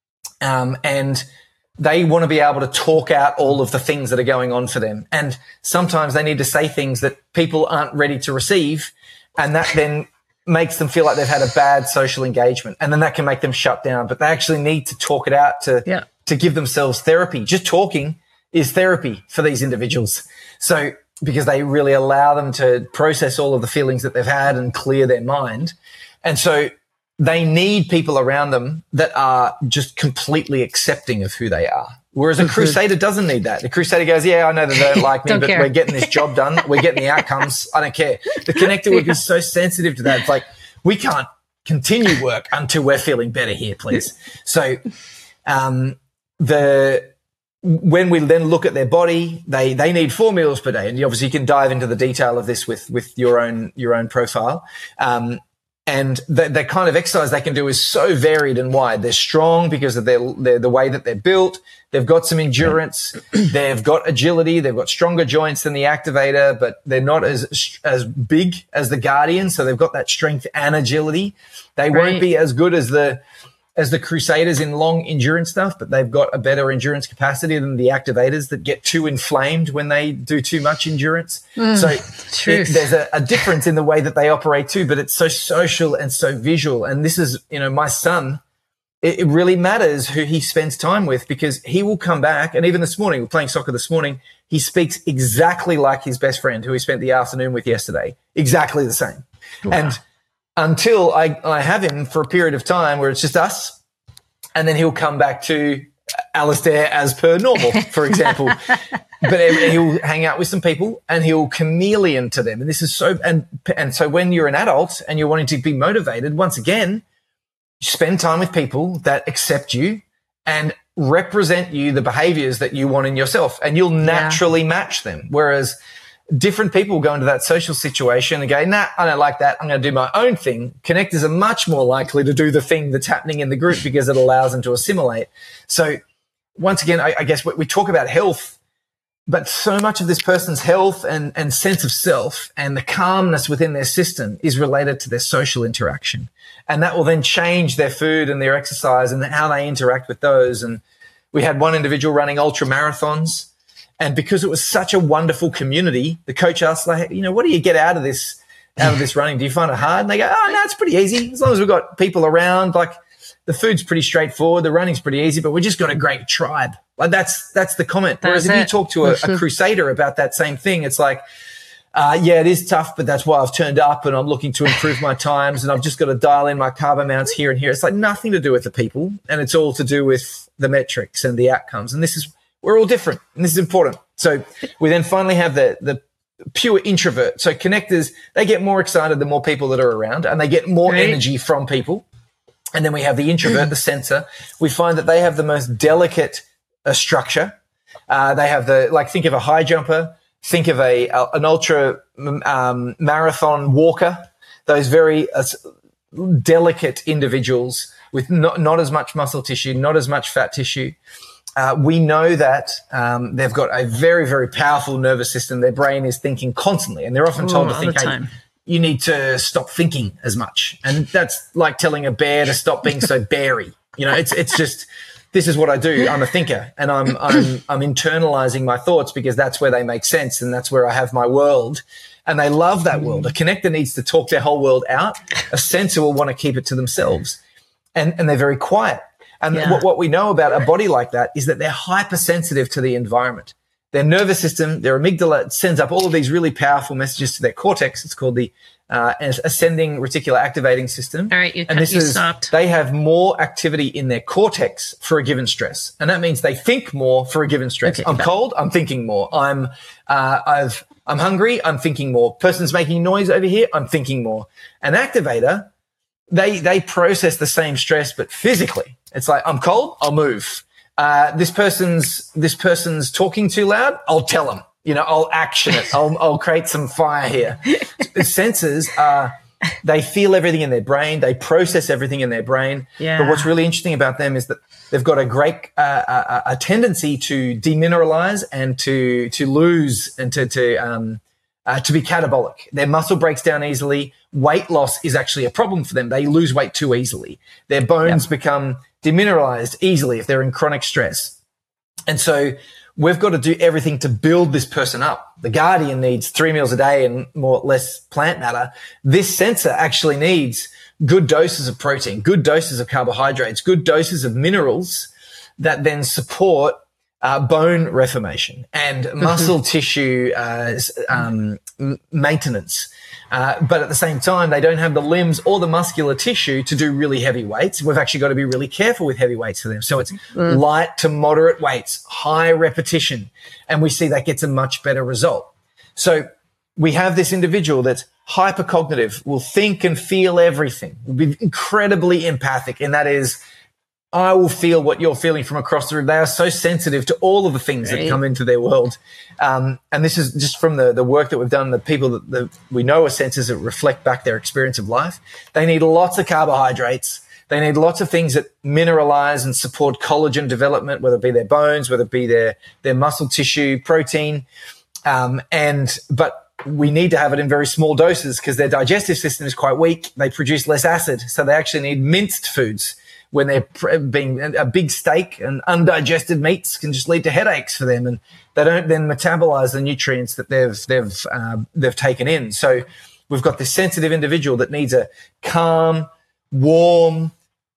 Um, and they want to be able to talk out all of the things that are going on for them. And sometimes they need to say things that people aren't ready to receive. And that then makes them feel like they've had a bad social engagement. And then that can make them shut down. But they actually need to talk it out to, yeah. to give themselves therapy. Just talking is therapy for these individuals. So because they really allow them to process all of the feelings that they've had and clear their mind. And so they need people around them that are just completely accepting of who they are. Whereas a Crusader doesn't need that. The Crusader goes, yeah, I know that they don't like me, don't but care. We're getting this job done. We're getting the outcomes. I don't care. The connector would be so sensitive to that. It's like, we can't continue work until we're feeling better here, please. So um, the when we then look at their body, they they need four meals per day, and you obviously can dive into the detail of this with with your own your own profile. Um, and the, the kind of exercise they can do is so varied and wide. They're strong because of their, their the way that they're built. They've got some endurance. They've got agility. They've got stronger joints than the Activator, but they're not as as big as the Guardian. So they've got that strength and agility. They Right. won't be as good as the as the Crusaders in long endurance stuff, but they've got a better endurance capacity than the Activators that get too inflamed when they do too much endurance. Mm, so truth. it, there's a, a difference in the way that they operate too, but it's so social and so visual. And this is, you know, my son, it, it really matters who he spends time with, because he will come back. And even this morning, we're playing soccer this morning, he speaks exactly like his best friend who he spent the afternoon with yesterday, exactly the same. Wow. And until I, I have him for a period of time where it's just us, and then he'll come back to Alistair as per normal, for example. But he'll hang out with some people and he'll chameleon to them. And this is so, and, and so when you're an adult and you're wanting to be motivated, once again, spend time with people that accept you and represent you the behaviors that you want in yourself, and you'll naturally yeah. match them. Whereas different people go into that social situation and go, nah, I don't like that. I'm going to do my own thing. Connectors are much more likely to do the thing that's happening in the group because it allows them to assimilate. So once again, I, I guess we, we talk about health, but so much of this person's health and, and sense of self and the calmness within their system is related to their social interaction. And that will then change their food and their exercise and how they interact with those. And we had one individual running ultra marathons. And because it was such a wonderful community, the coach asked, like, you know, what do you get out of this, out of this running? Do you find it hard? And they go, oh, no, it's pretty easy. As long as we've got people around, like the food's pretty straightforward. The running's pretty easy, but we just got a great tribe. Like that's, that's the comment. That's Whereas if it. you talk to a, a Crusader about that same thing, it's like, uh, yeah, it is tough, but that's why I've turned up and I'm looking to improve my times and I've just got to dial in my carb amounts here and here. It's like nothing to do with the people, and it's all to do with the metrics and the outcomes. And this is, we're all different, and this is important. So we then finally have the the pure introvert. So connectors, they get more excited the more people that are around, and they get more right. energy from people. And then we have the introvert, the sensor. We find that they have the most delicate uh, structure. Uh, they have the, like, think of a high jumper, think of a, a an ultra um, marathon walker, those very uh, delicate individuals with not, not as much muscle tissue, not as much fat tissue. Uh, we know that um, they've got a very, very powerful nervous system. Their brain is thinking constantly, and they're often told Ooh, to think, all the hey, time. you need to stop thinking as much. And that's like telling a bear to stop being so beary. You know, it's it's just, this is what I do. I'm a thinker, and I'm I'm I'm internalizing my thoughts because that's where they make sense, and that's where I have my world. And they love that world. A connector needs to talk their whole world out. A sensor will want to keep it to themselves, and and they're very quiet. And Yeah. what, what we know about a body like that is that they're hypersensitive to the environment. Their nervous system, their amygdala, sends up all of these really powerful messages to their cortex. It's called the uh, ascending reticular activating system. All right, you, and this you is, stopped. They have more activity in their cortex for a given stress. And that means they think more for a given stress. Okay, I'm but- cold, I'm thinking more. I'm, uh, I've, I'm hungry, I'm thinking more. Person's making noise over here, I'm thinking more. An activator, they they process the same stress, but physically. It's like, I'm cold, I'll move. Uh, this person's this person's talking too loud, I'll tell them. You know, I'll action it. I'll I'll create some fire here. The sensors are, they feel everything in their brain, they process everything in their brain. Yeah. But what's really interesting about them is that they've got a great uh, a, a tendency to demineralize and to to lose and to to um uh, to be catabolic. Their muscle breaks down easily. Weight loss is actually a problem for them. They lose weight too easily. Their bones Yep. become demineralized easily if they're in chronic stress. And so we've got to do everything to build this person up. The Guardian needs three meals a day and more or less plant matter. This sensor actually needs good doses of protein, good doses of carbohydrates, good doses of minerals that then support uh, bone reformation and muscle tissue uh, um, m- maintenance. Uh, but at the same time, they don't have the limbs or the muscular tissue to do really heavy weights. We've actually got to be really careful with heavy weights for them. So it's mm. light to moderate weights, high repetition, and we see that gets a much better result. So we have this individual that's hypercognitive, will think and feel everything, will be incredibly empathic, and that is, I will feel what you're feeling from across the room. They are so sensitive to all of the things right. that come into their world. Um, and this is just from the, the work that we've done, the people that the, we know are sensors that reflect back their experience of life. They need lots of carbohydrates. They need lots of things that mineralize and support collagen development, whether it be their bones, whether it be their, their muscle tissue, protein. Um, and, but we need to have it in very small doses because their digestive system is quite weak. They produce less acid. So they actually need minced foods. When they're being a big steak and undigested meats can just lead to headaches for them, and they don't then metabolize the nutrients that they've they've uh, they've taken in. So we've got this sensitive individual that needs a calm, warm,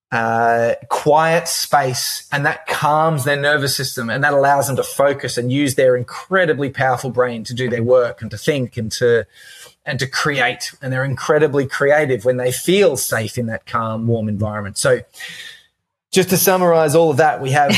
uh, quiet space, and that calms their nervous system, and that allows them to focus and use their incredibly powerful brain to do their work and to think and to and to create. And they're incredibly creative when they feel safe in that calm, warm environment. So just to summarize all of that, we have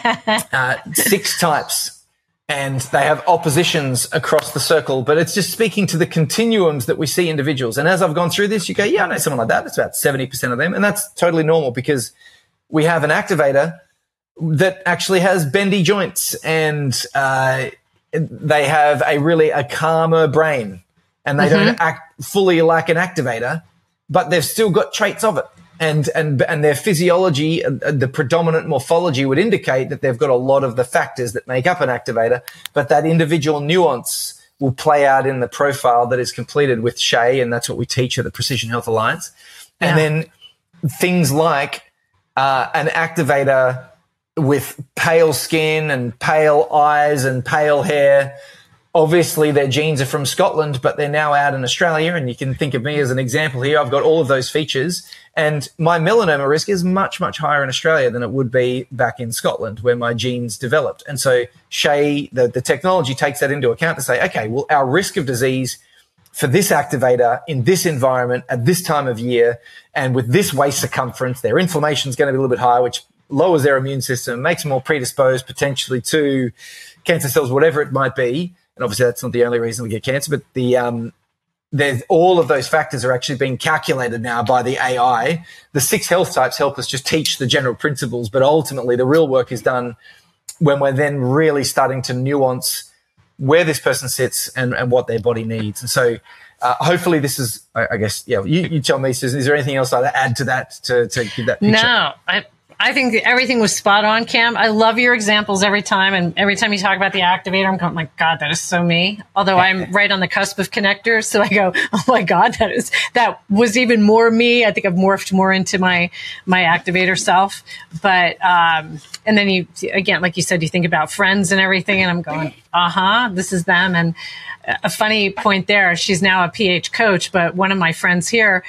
uh, six types, and they have oppositions across the circle, but it's just speaking to the continuums that we see individuals. And as I've gone through this, you go, yeah, I know someone like that. That's about seventy percent of them. And that's totally normal because we have an activator that actually has bendy joints, and uh, they have a really a calmer brain. And they mm-hmm. don't act fully like an activator, but they've still got traits of it. And and and their physiology, uh, the predominant morphology would indicate that they've got a lot of the factors that make up an activator, but that individual nuance will play out in the profile that is completed with Shay, and that's what we teach at the Precision Health Alliance. Yeah. And then things like uh, an activator with pale skin and pale eyes and pale hair. Obviously, their genes are from Scotland, but they're now out in Australia, and you can think of me as an example here. I've got all of those features, and my melanoma risk is much, much higher in Australia than it would be back in Scotland where my genes developed. And so Shay, the, the technology takes that into account to say, okay, well, our risk of disease for this activator in this environment at this time of year and with this waist circumference, their inflammation is going to be a little bit higher, which lowers their immune system, makes them more predisposed potentially to cancer cells, whatever it might be. And obviously that's not the only reason we get cancer, but the um, there's all of those factors are actually being calculated now by the A I. The six health types help us just teach the general principles, but ultimately the real work is done when we're then really starting to nuance where this person sits and, and what their body needs. And so uh, hopefully this is, I, I guess, yeah, you, you tell me, Susan, is there anything else I'd add to that to, to give that picture? No, I I think everything was spot on, Cam. I love your examples every time. And every time you talk about the activator, I'm going, oh my God, that is so me. Although I'm right on the cusp of connectors. So I go, oh my God, that is, that was even more me. I think I've morphed more into my, my activator self. But, um, and then you, again, like you said, you think about friends and everything. And I'm going, uh huh, this is them. And a funny point there, she's now a P H coach, but one of my friends here,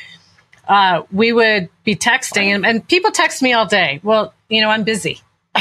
Uh, we would be texting and, and people text me all day. Well, you know, I'm busy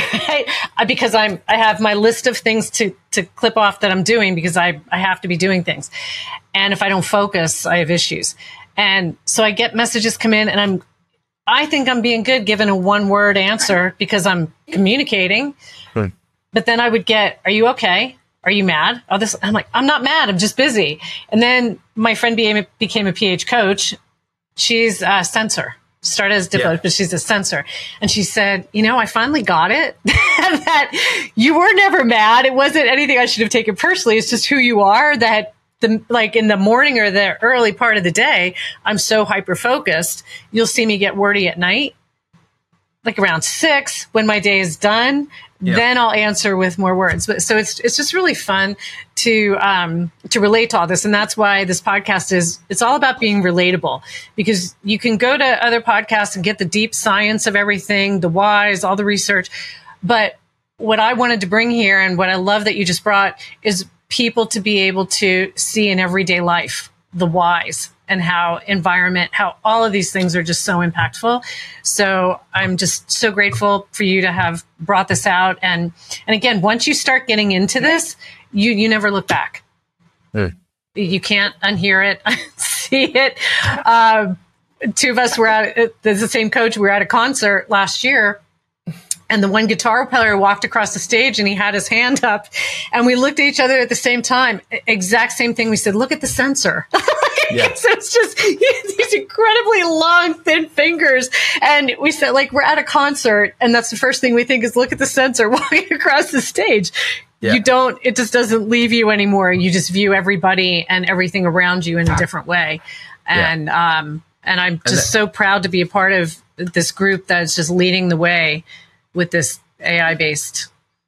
because I'm, I have my list of things to, to clip off that I'm doing because I, I have to be doing things. And if I don't focus, I have issues. And so I get messages come in and I'm, I think I'm being good given a one word answer because I'm communicating. Hmm. But then I would get, are you okay? Are you mad? Oh, this, I'm like, I'm not mad. I'm just busy. And then my friend became a, became a P H coach. She's a sensor, started as developed, yeah. but she's a sensor. And she said, you know, I finally got it that you were never mad. It wasn't anything I should have taken personally. It's just who you are that the, like in the morning or the early part of the day, I'm so hyper focused. You'll see me get wordy at night, like around six when my day is done. Yep. Then I'll answer with more words. But so it's it's just really fun to um, to relate to all this, and that's why this podcast is it's all about being relatable. Because you can go to other podcasts and get the deep science of everything, the whys, all the research. But what I wanted to bring here, and what I love that you just brought, is people to be able to see in everyday life the whys and how environment, how all of these things are just so impactful. So I'm just so grateful for you to have brought this out. And, and again, once you start getting into this, you, you never look back. Mm. You can't unhear it, see it. Um, two of us were at, there's the same coach, we were at a concert last year. And the one guitar player walked across the stage and he had his hand up and we looked at each other at the same time. Exact same thing. We said, look at the sensor. Yeah. So it's just these incredibly long, thin fingers. And we said, like, we're at a concert, and that's the first thing we think is look at the sensor walking across the stage. Yeah. You don't, it just doesn't leave you anymore. You just view everybody and everything around you in a different way. And, yeah. um, and I'm just and that, so proud to be a part of this group that's just leading the way with this A I based,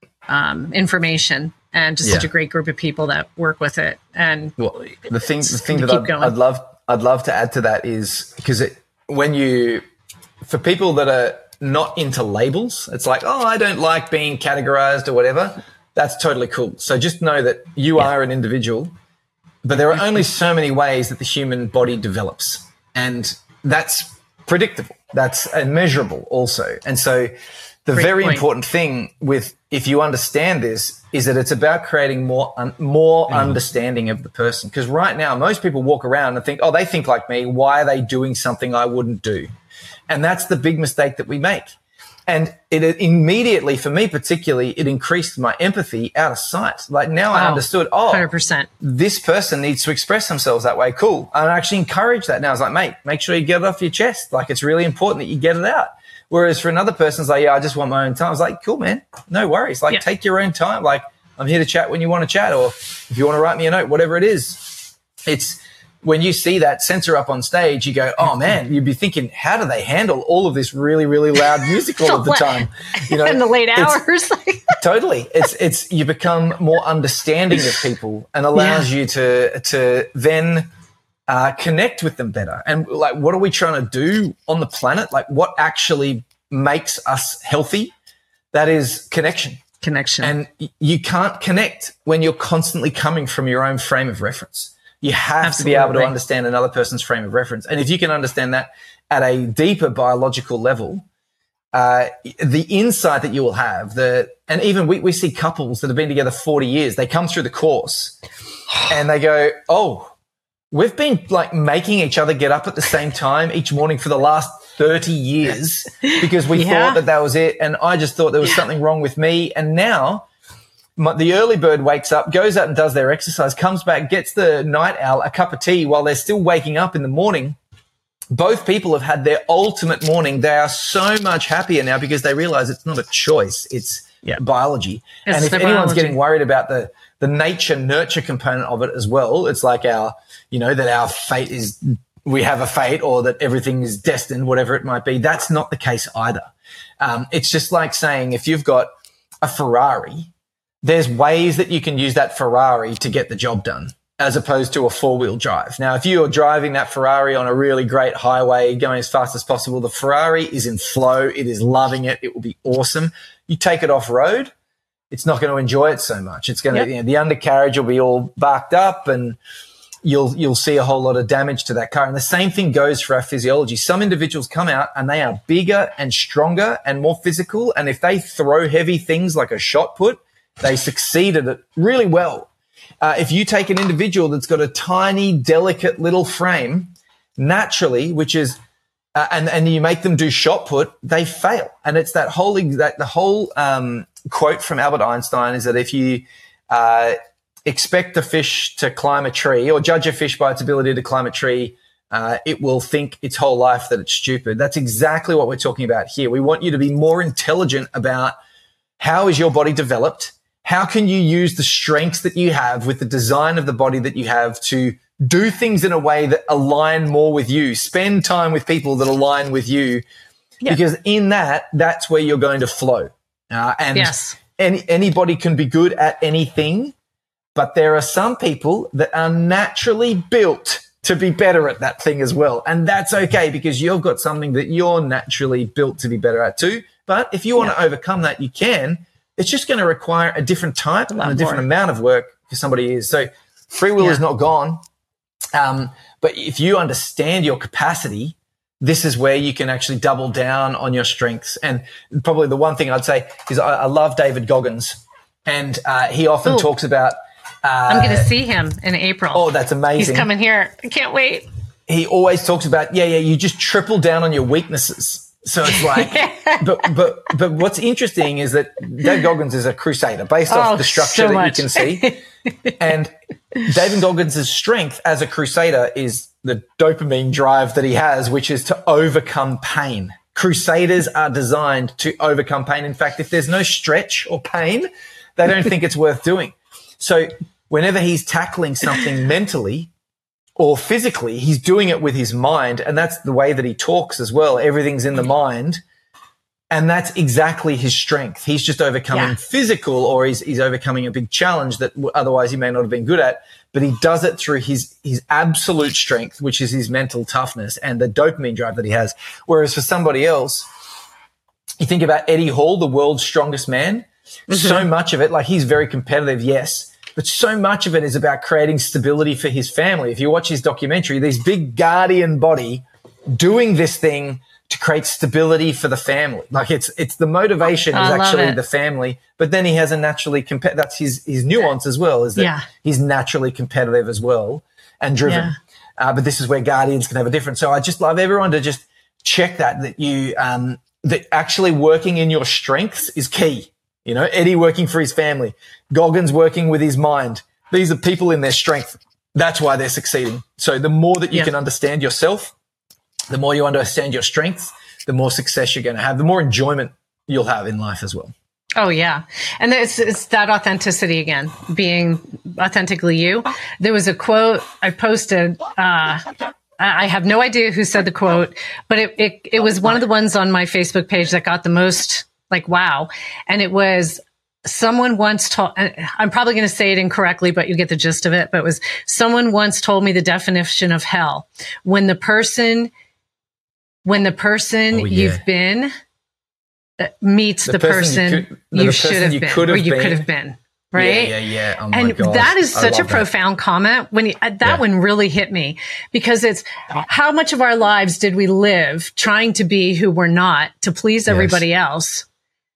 um, information, and just yeah. such a great group of people that work with it. And well, the thing, the thing that I'd, I'd love, I'd love to add to that is because it, when you, for people that are not into labels, it's like, oh, I don't like being categorized or whatever. That's totally cool. So just know that you yeah. are an individual, but there are only so many ways that the human body develops. And that's predictable. That's measurable also. And so the Great very point. important thing with, if you understand this, is that it's about creating more, un, more mm. understanding of the person. Because right now, most people walk around and think, oh, they think like me. Why are they doing something I wouldn't do? And that's the big mistake that we make. And it immediately, for me particularly, it increased my empathy out of sight. Like now wow. I understood, oh, one hundred percent. This person needs to express themselves that way. Cool. And I actually encourage that now. I was like, mate, make sure you get it off your chest. Like it's really important that you get it out. Whereas for another person, it's like, yeah, I just want my own time. I was like, cool, man. No worries. Like yeah. take your own time. Like I'm here to chat when you want to chat, or if you want to write me a note, whatever it is. It's, when you see that sensor up on stage, you go, oh man, you'd be thinking, how do they handle all of this really, really loud music all of the time? You know, in the late hours. Totally. It's, it's, you become more understanding of people and allows yeah. you to, to then, uh, connect with them better. And like, what are we trying to do on the planet? Like what actually makes us healthy? That is connection. Connection. And you can't connect when you're constantly coming from your own frame of reference. You have Absolutely. to be able to understand another person's frame of reference. And if you can understand that at a deeper biological level, uh, the insight that you will have, the, and even we, we see couples that have been together forty years, they come through the course and they go, oh, we've been like making each other get up at the same time each morning for the last thirty years because we yeah. thought that that was it. And I just thought there was yeah. something wrong with me. And now, the early bird wakes up, goes out and does their exercise, comes back, gets the night owl a cup of tea while they're still waking up in the morning. Both people have had their ultimate morning. They are so much happier now because they realize it's not a choice. It's yeah. biology. It's and if anyone's biology. getting worried about the, the nature nurture component of it as well, it's like our, you know, that our fate is, we have a fate or that everything is destined, whatever it might be. That's not the case either. Um, it's just like saying if you've got a Ferrari, there's ways that you can use that Ferrari to get the job done as opposed to a four-wheel drive. Now, if you are driving that Ferrari on a really great highway going as fast as possible, the Ferrari is in flow. It is loving it. It will be awesome. You take it off-road, it's not going to enjoy it so much. It's going to, yep. you know, the undercarriage will be all barked up and you'll you'll see a whole lot of damage to that car. And the same thing goes for our physiology. Some individuals come out and they are bigger and stronger and more physical. And if they throw heavy things like a shot put, they succeed at it really well. Uh, if you take an individual that's got a tiny, delicate little frame, naturally, which is, uh, and, and you make them do shot put, they fail. And it's that whole, that the whole um, quote from Albert Einstein is that if you uh, expect a fish to climb a tree or judge a fish by its ability to climb a tree, uh, it will think its whole life that it's stupid. That's exactly what we're talking about here. We want you to be more intelligent about how is your body developed. How can you use the strengths that you have with the design of the body that you have to do things in a way that align more with you? Spend time with people that align with you yeah. because in that, that's where you're going to flow. Uh, and yes. any, anybody can be good at anything, but there are some people that are naturally built to be better at that thing as well. And that's okay because you've got something that you're naturally built to be better at too. But if you want yeah. to overcome that, you can. It's just going to require a different type a and a different more. amount of work for somebody is. So free will yeah. is not gone. Um, but if you understand your capacity, this is where you can actually double down on your strengths. And probably the one thing I'd say is I, I love David Goggins, and uh, he often Ooh. talks about. Uh, I'm going to see him in April. Oh, that's amazing. He's coming here. I can't wait. He always talks about, yeah, yeah, you just triple down on your weaknesses. So it's like, but, but, but what's interesting is that Dave Goggins is a crusader based off oh, the structure so that much. you can see. And David Goggins' strength as a crusader is the dopamine drive that he has, which is to overcome pain. Crusaders are designed to overcome pain. In fact, if there's no stretch or pain, they don't think it's worth doing. So whenever he's tackling something mentally or physically, he's doing it with his mind. And that's the way that he talks as well. Everything's in the mind. And that's exactly his strength. He's just overcoming yeah. physical, or he's, he's overcoming a big challenge that otherwise he may not have been good at. But he does it through his, his absolute strength, which is his mental toughness and the dopamine drive that he has. Whereas for somebody else, you think about Eddie Hall, the world's strongest man. Mm-hmm. So much of it, like he's very competitive, yes, but so much of it is about creating stability for his family. If you watch his documentary, this big guardian body doing this thing to create stability for the family. Like it's, it's the motivation is actually the family, but then he has a naturally competitive, that's his, his nuance as well, is that yeah. he's naturally competitive as well and driven. Yeah. Uh, but this is where guardians can have a difference. So I just love everyone to just check that, that you, um, that actually working in your strengths is key. You know, Eddie working for his family, Goggins working with his mind. These are people in their strength. That's why they're succeeding. So the more that you yeah. can understand yourself, the more you understand your strengths, the more success you're going to have, the more enjoyment you'll have in life as well. Oh, yeah. And it's, it's that authenticity again, being authentically you. There was a quote I posted. Uh, I have no idea who said the quote, but it, it, it was one of the ones on my Facebook page that got the most like, wow. And it was someone once told, I'm probably going to say it incorrectly, but you get the gist of it. But it was someone once told me the definition of hell. When the person When the person oh, yeah. you've been uh, meets the, the person, person you, could, you the should person have you been, could have or you been. could have been, right? Yeah, yeah, yeah. Oh my and gosh. that is such a that. profound comment. When you, uh, that yeah. one really hit me, because it's how much of our lives did we live trying to be who we're not to please everybody yes. else,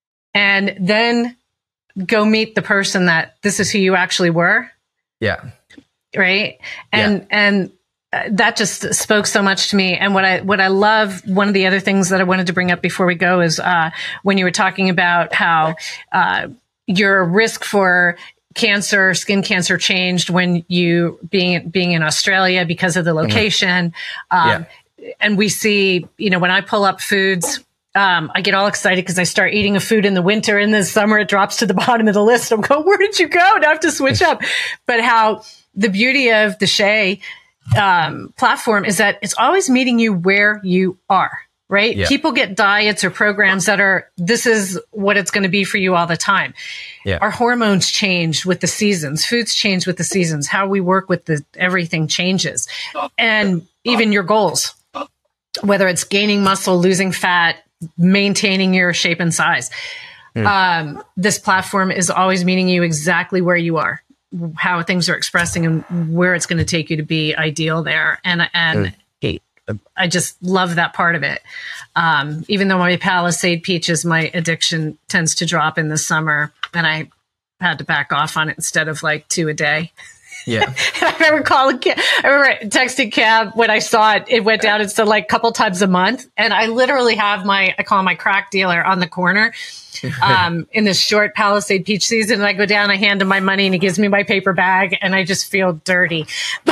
and then go meet the person that this is who you actually were. Yeah. Right. And yeah. and. That just spoke so much to me. And what I, what I love, one of the other things that I wanted to bring up before we go is, uh, when you were talking about how, uh, your risk for cancer, skin cancer changed when you being, being in Australia because of the location. Mm-hmm. Um, yeah. and we see, you know, when I pull up foods, Um, I get all excited because I start eating a food in the winter, and in the summer it drops to the bottom of the list. I'm going, where did you go? Now I have to switch up. But how the beauty of the Shea um, platform is that it's always meeting you where you are, right? Yeah. People get diets or programs that are, this is what it's going to be for you all the time. Yeah. Our hormones change with the seasons. Foods change with the seasons. How we work with the, everything changes. And even your goals, whether it's gaining muscle, losing fat, maintaining your shape and size. Mm. Um, this platform is always meeting you exactly where you are, how things are expressing, and where it's going to take you to be ideal there. And, and mm. I just love that part of it. Um, even though my Palisade peaches, my addiction tends to drop in the summer, and I had to back off on it instead of like two a day. Yeah. I remember calling, I remember texting Cab when I saw it, it went down. It's to like a couple times a month. And I literally have my, I call my crack dealer on the corner, um, in this short Palisade peach season. And I go down, I hand him my money, and he gives me my paper bag, and I just feel dirty. Then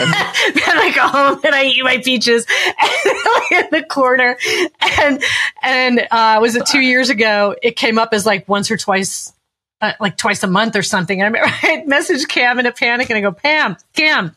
I go home and I eat my peaches in the corner. And, and, uh, was it two years ago? It came up as like once or twice. Uh, like twice a month or something. And I, I messaged Cam in a panic, and I go, Pam, Cam,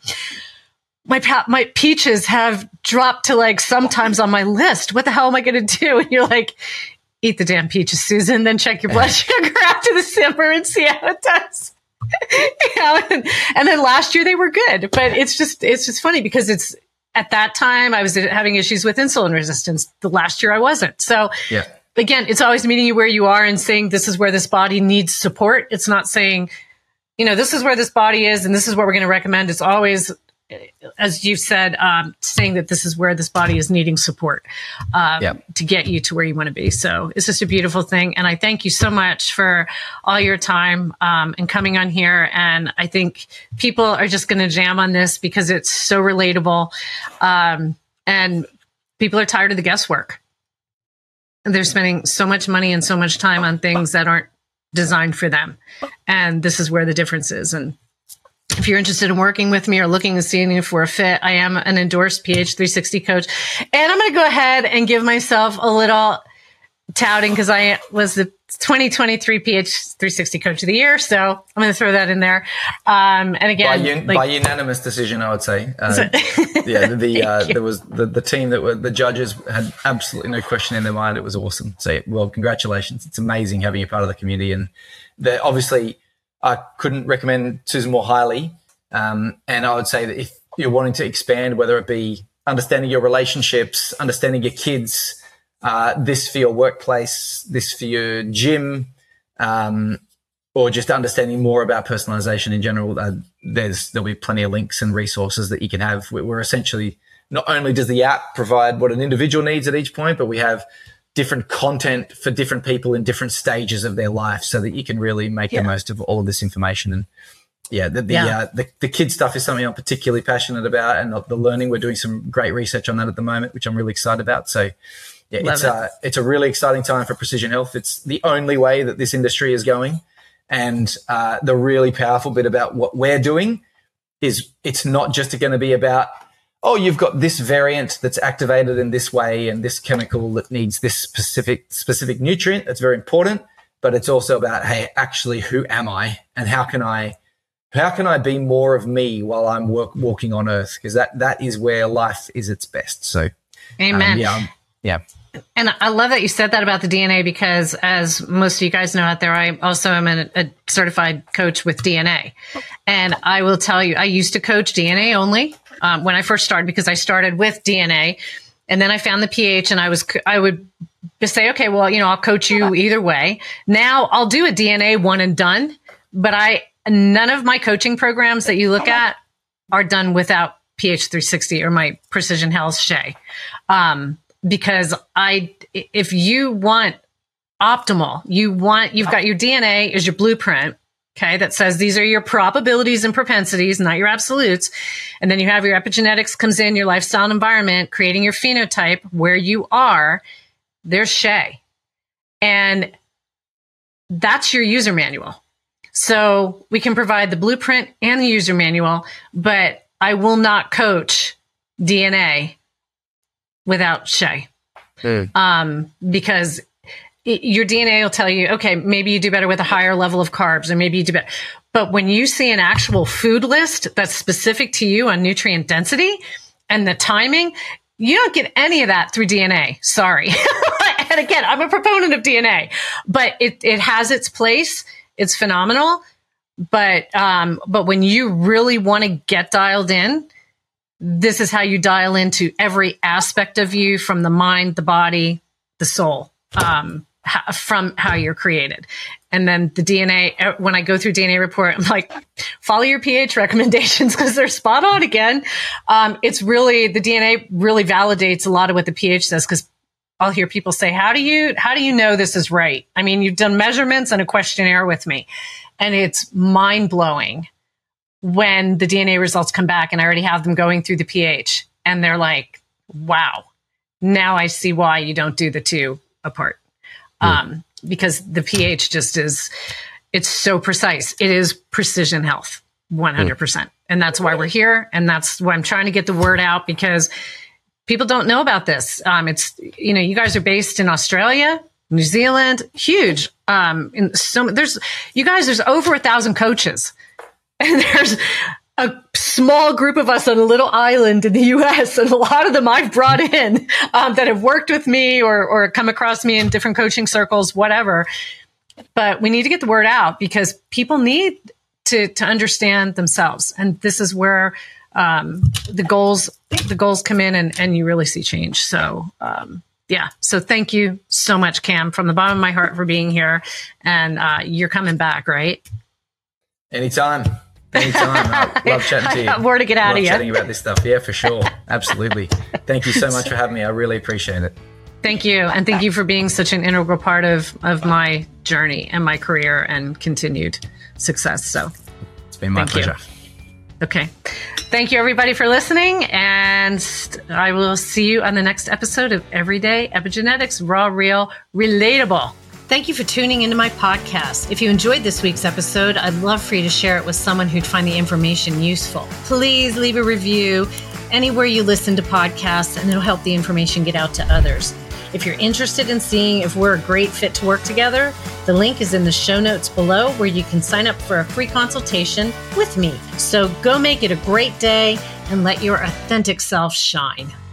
my pa- my peaches have dropped to like sometimes on my list. What the hell am I going to do? And you're like, eat the damn peaches, Susan, then check your blood sugar after the summer and see how it does. You know, and, and then last year they were good, but it's just, it's just funny because it's, at that time I was having issues with insulin resistance. The last year I wasn't. So yeah. Again, it's always meeting you where you are and saying, this is where this body needs support. It's not saying, you know, this is where this body is and this is what we're going to recommend. It's always, as you said, um, saying that this is where this body is needing support um, yep. to get you to where you want to be. So it's just a beautiful thing. And I thank you so much for all your time um, and coming on here. And I think people are just going to jam on this because it's so relatable. Um, and people are tired of the guesswork. They're spending so much money and so much time on things that aren't designed for them. And this is where the difference is. And if if you're interested in working with me or looking and seeing if we're a fit, I am an endorsed P H three sixty coach. And I'm going to go ahead and give myself a little touting because I was the twenty twenty-three P H three sixty Coach of the Year. So I'm going to throw that in there. Um, and again, by, un- like, by unanimous decision, I would say. Uh, so, yeah, the, the uh, there was the, the team that were the judges had absolutely no question in their mind. It was awesome. So, well, congratulations. It's amazing having you part of the community. And the, obviously, I couldn't recommend Susan more highly. Um, and I would say that if you're wanting to expand, whether it be understanding your relationships, understanding your kids, Uh, this for your workplace, this for your gym, um, or just understanding more about personalization in general, uh, there's there'll be plenty of links and resources that you can have. We're essentially, not only does the app provide what an individual needs at each point, but we have different content for different people in different stages of their life so that you can really make yeah. the most of all of this information. And yeah, the the, yeah. Uh, the the kid stuff is something I'm particularly passionate about, and the, the learning, we're doing some great research on that at the moment, which I'm really excited about. So yeah, Love it's it. a it's a really exciting time for precision health. It's the only way that this industry is going, and uh, the really powerful bit about what we're doing is it's not just going to be about, oh, you've got this variant that's activated in this way and this chemical that needs this specific specific nutrient. That's very important, but it's also about, hey, actually, who am I, and how can I how can I be more of me while I'm work, walking on Earth? Because that that is where life is its best. So, amen. Um, yeah, yeah. And I love that you said that about the D N A, because as most of you guys know out there, I also am a, a certified coach with D N A. And I will tell you, I used to coach D N A only um, when I first started, because I started with D N A and then I found the pH, and I was, I would just say, okay, well, you know, I'll coach you either way. Now I'll do a D N A one and done, but I, none of my coaching programs that you look at are done without P H three sixty or my Precision Health Shea. Um, Because I, if you want optimal, you want, you've got your D N A is your blueprint, okay, that says these are your probabilities and propensities, not your absolutes. And then you have your epigenetics comes in, your lifestyle and environment, creating your phenotype where you are. There's Shea. And that's your user manual. So we can provide the blueprint and the user manual, but I will not coach D N A without Shea. Mm. Um, because it, your D N A will tell you, okay, maybe you do better with a higher level of carbs, or maybe you do better. But when you see an actual food list that's specific to you on nutrient density and the timing, you don't get any of that through D N A. Sorry. And again, I'm a proponent of D N A, but it, it has its place. It's phenomenal. But, um, but when you really want to get dialed in, this is how you dial into every aspect of you, from the mind, the body, the soul, um, ha- from how you're created. And then the D N A, when I go through D N A report, I'm like, follow your pH recommendations because they're spot on again. Um, it's really, the D N A really validates a lot of what the pH says, because I'll hear people say, how do you, how do you know this is right? I mean, you've done measurements and a questionnaire with me, and it's mind blowing when the D N A results come back and I already have them going through the pH, and they're like, wow, now I see why you don't do the two apart. Yeah. Um, because the pH just is, it's so precise. It is precision health, one hundred percent. Yeah. And that's why we're here. And that's why I'm trying to get the word out, because people don't know about this. Um, it's, you know, you guys are based in Australia, New Zealand, huge. Um, in so there's, you guys, there's over a thousand coaches. And there's a small group of us on a little island in the U S, and a lot of them I've brought in um, that have worked with me or, or come across me in different coaching circles, whatever. But we need to get the word out, because people need to, to understand themselves. And this is where um, the goals, the goals come in, and, and you really see change. So, um, yeah. So thank you so much, Cam, from the bottom of my heart, for being here. And uh, you're coming back, right? Anytime. Anytime. I love chatting to you. I got more to get out love of you. Chatting about this stuff. Yeah, for sure. Absolutely. Thank you so much for having me. I really appreciate it. Thank you. And thank you for being such an integral part of, of my journey and my career and continued success. So it's been my pleasure. You. Okay. Thank you, everybody, for listening. And I will see you on the next episode of Everyday Epigenetics, Raw, Real, Relatable. Thank you for tuning into my podcast. If you enjoyed this week's episode, I'd love for you to share it with someone who'd find the information useful. Please leave a review anywhere you listen to podcasts, and it'll help the information get out to others. If you're interested in seeing if we're a great fit to work together, the link is in the show notes below where you can sign up for a free consultation with me. So go make it a great day and let your authentic self shine.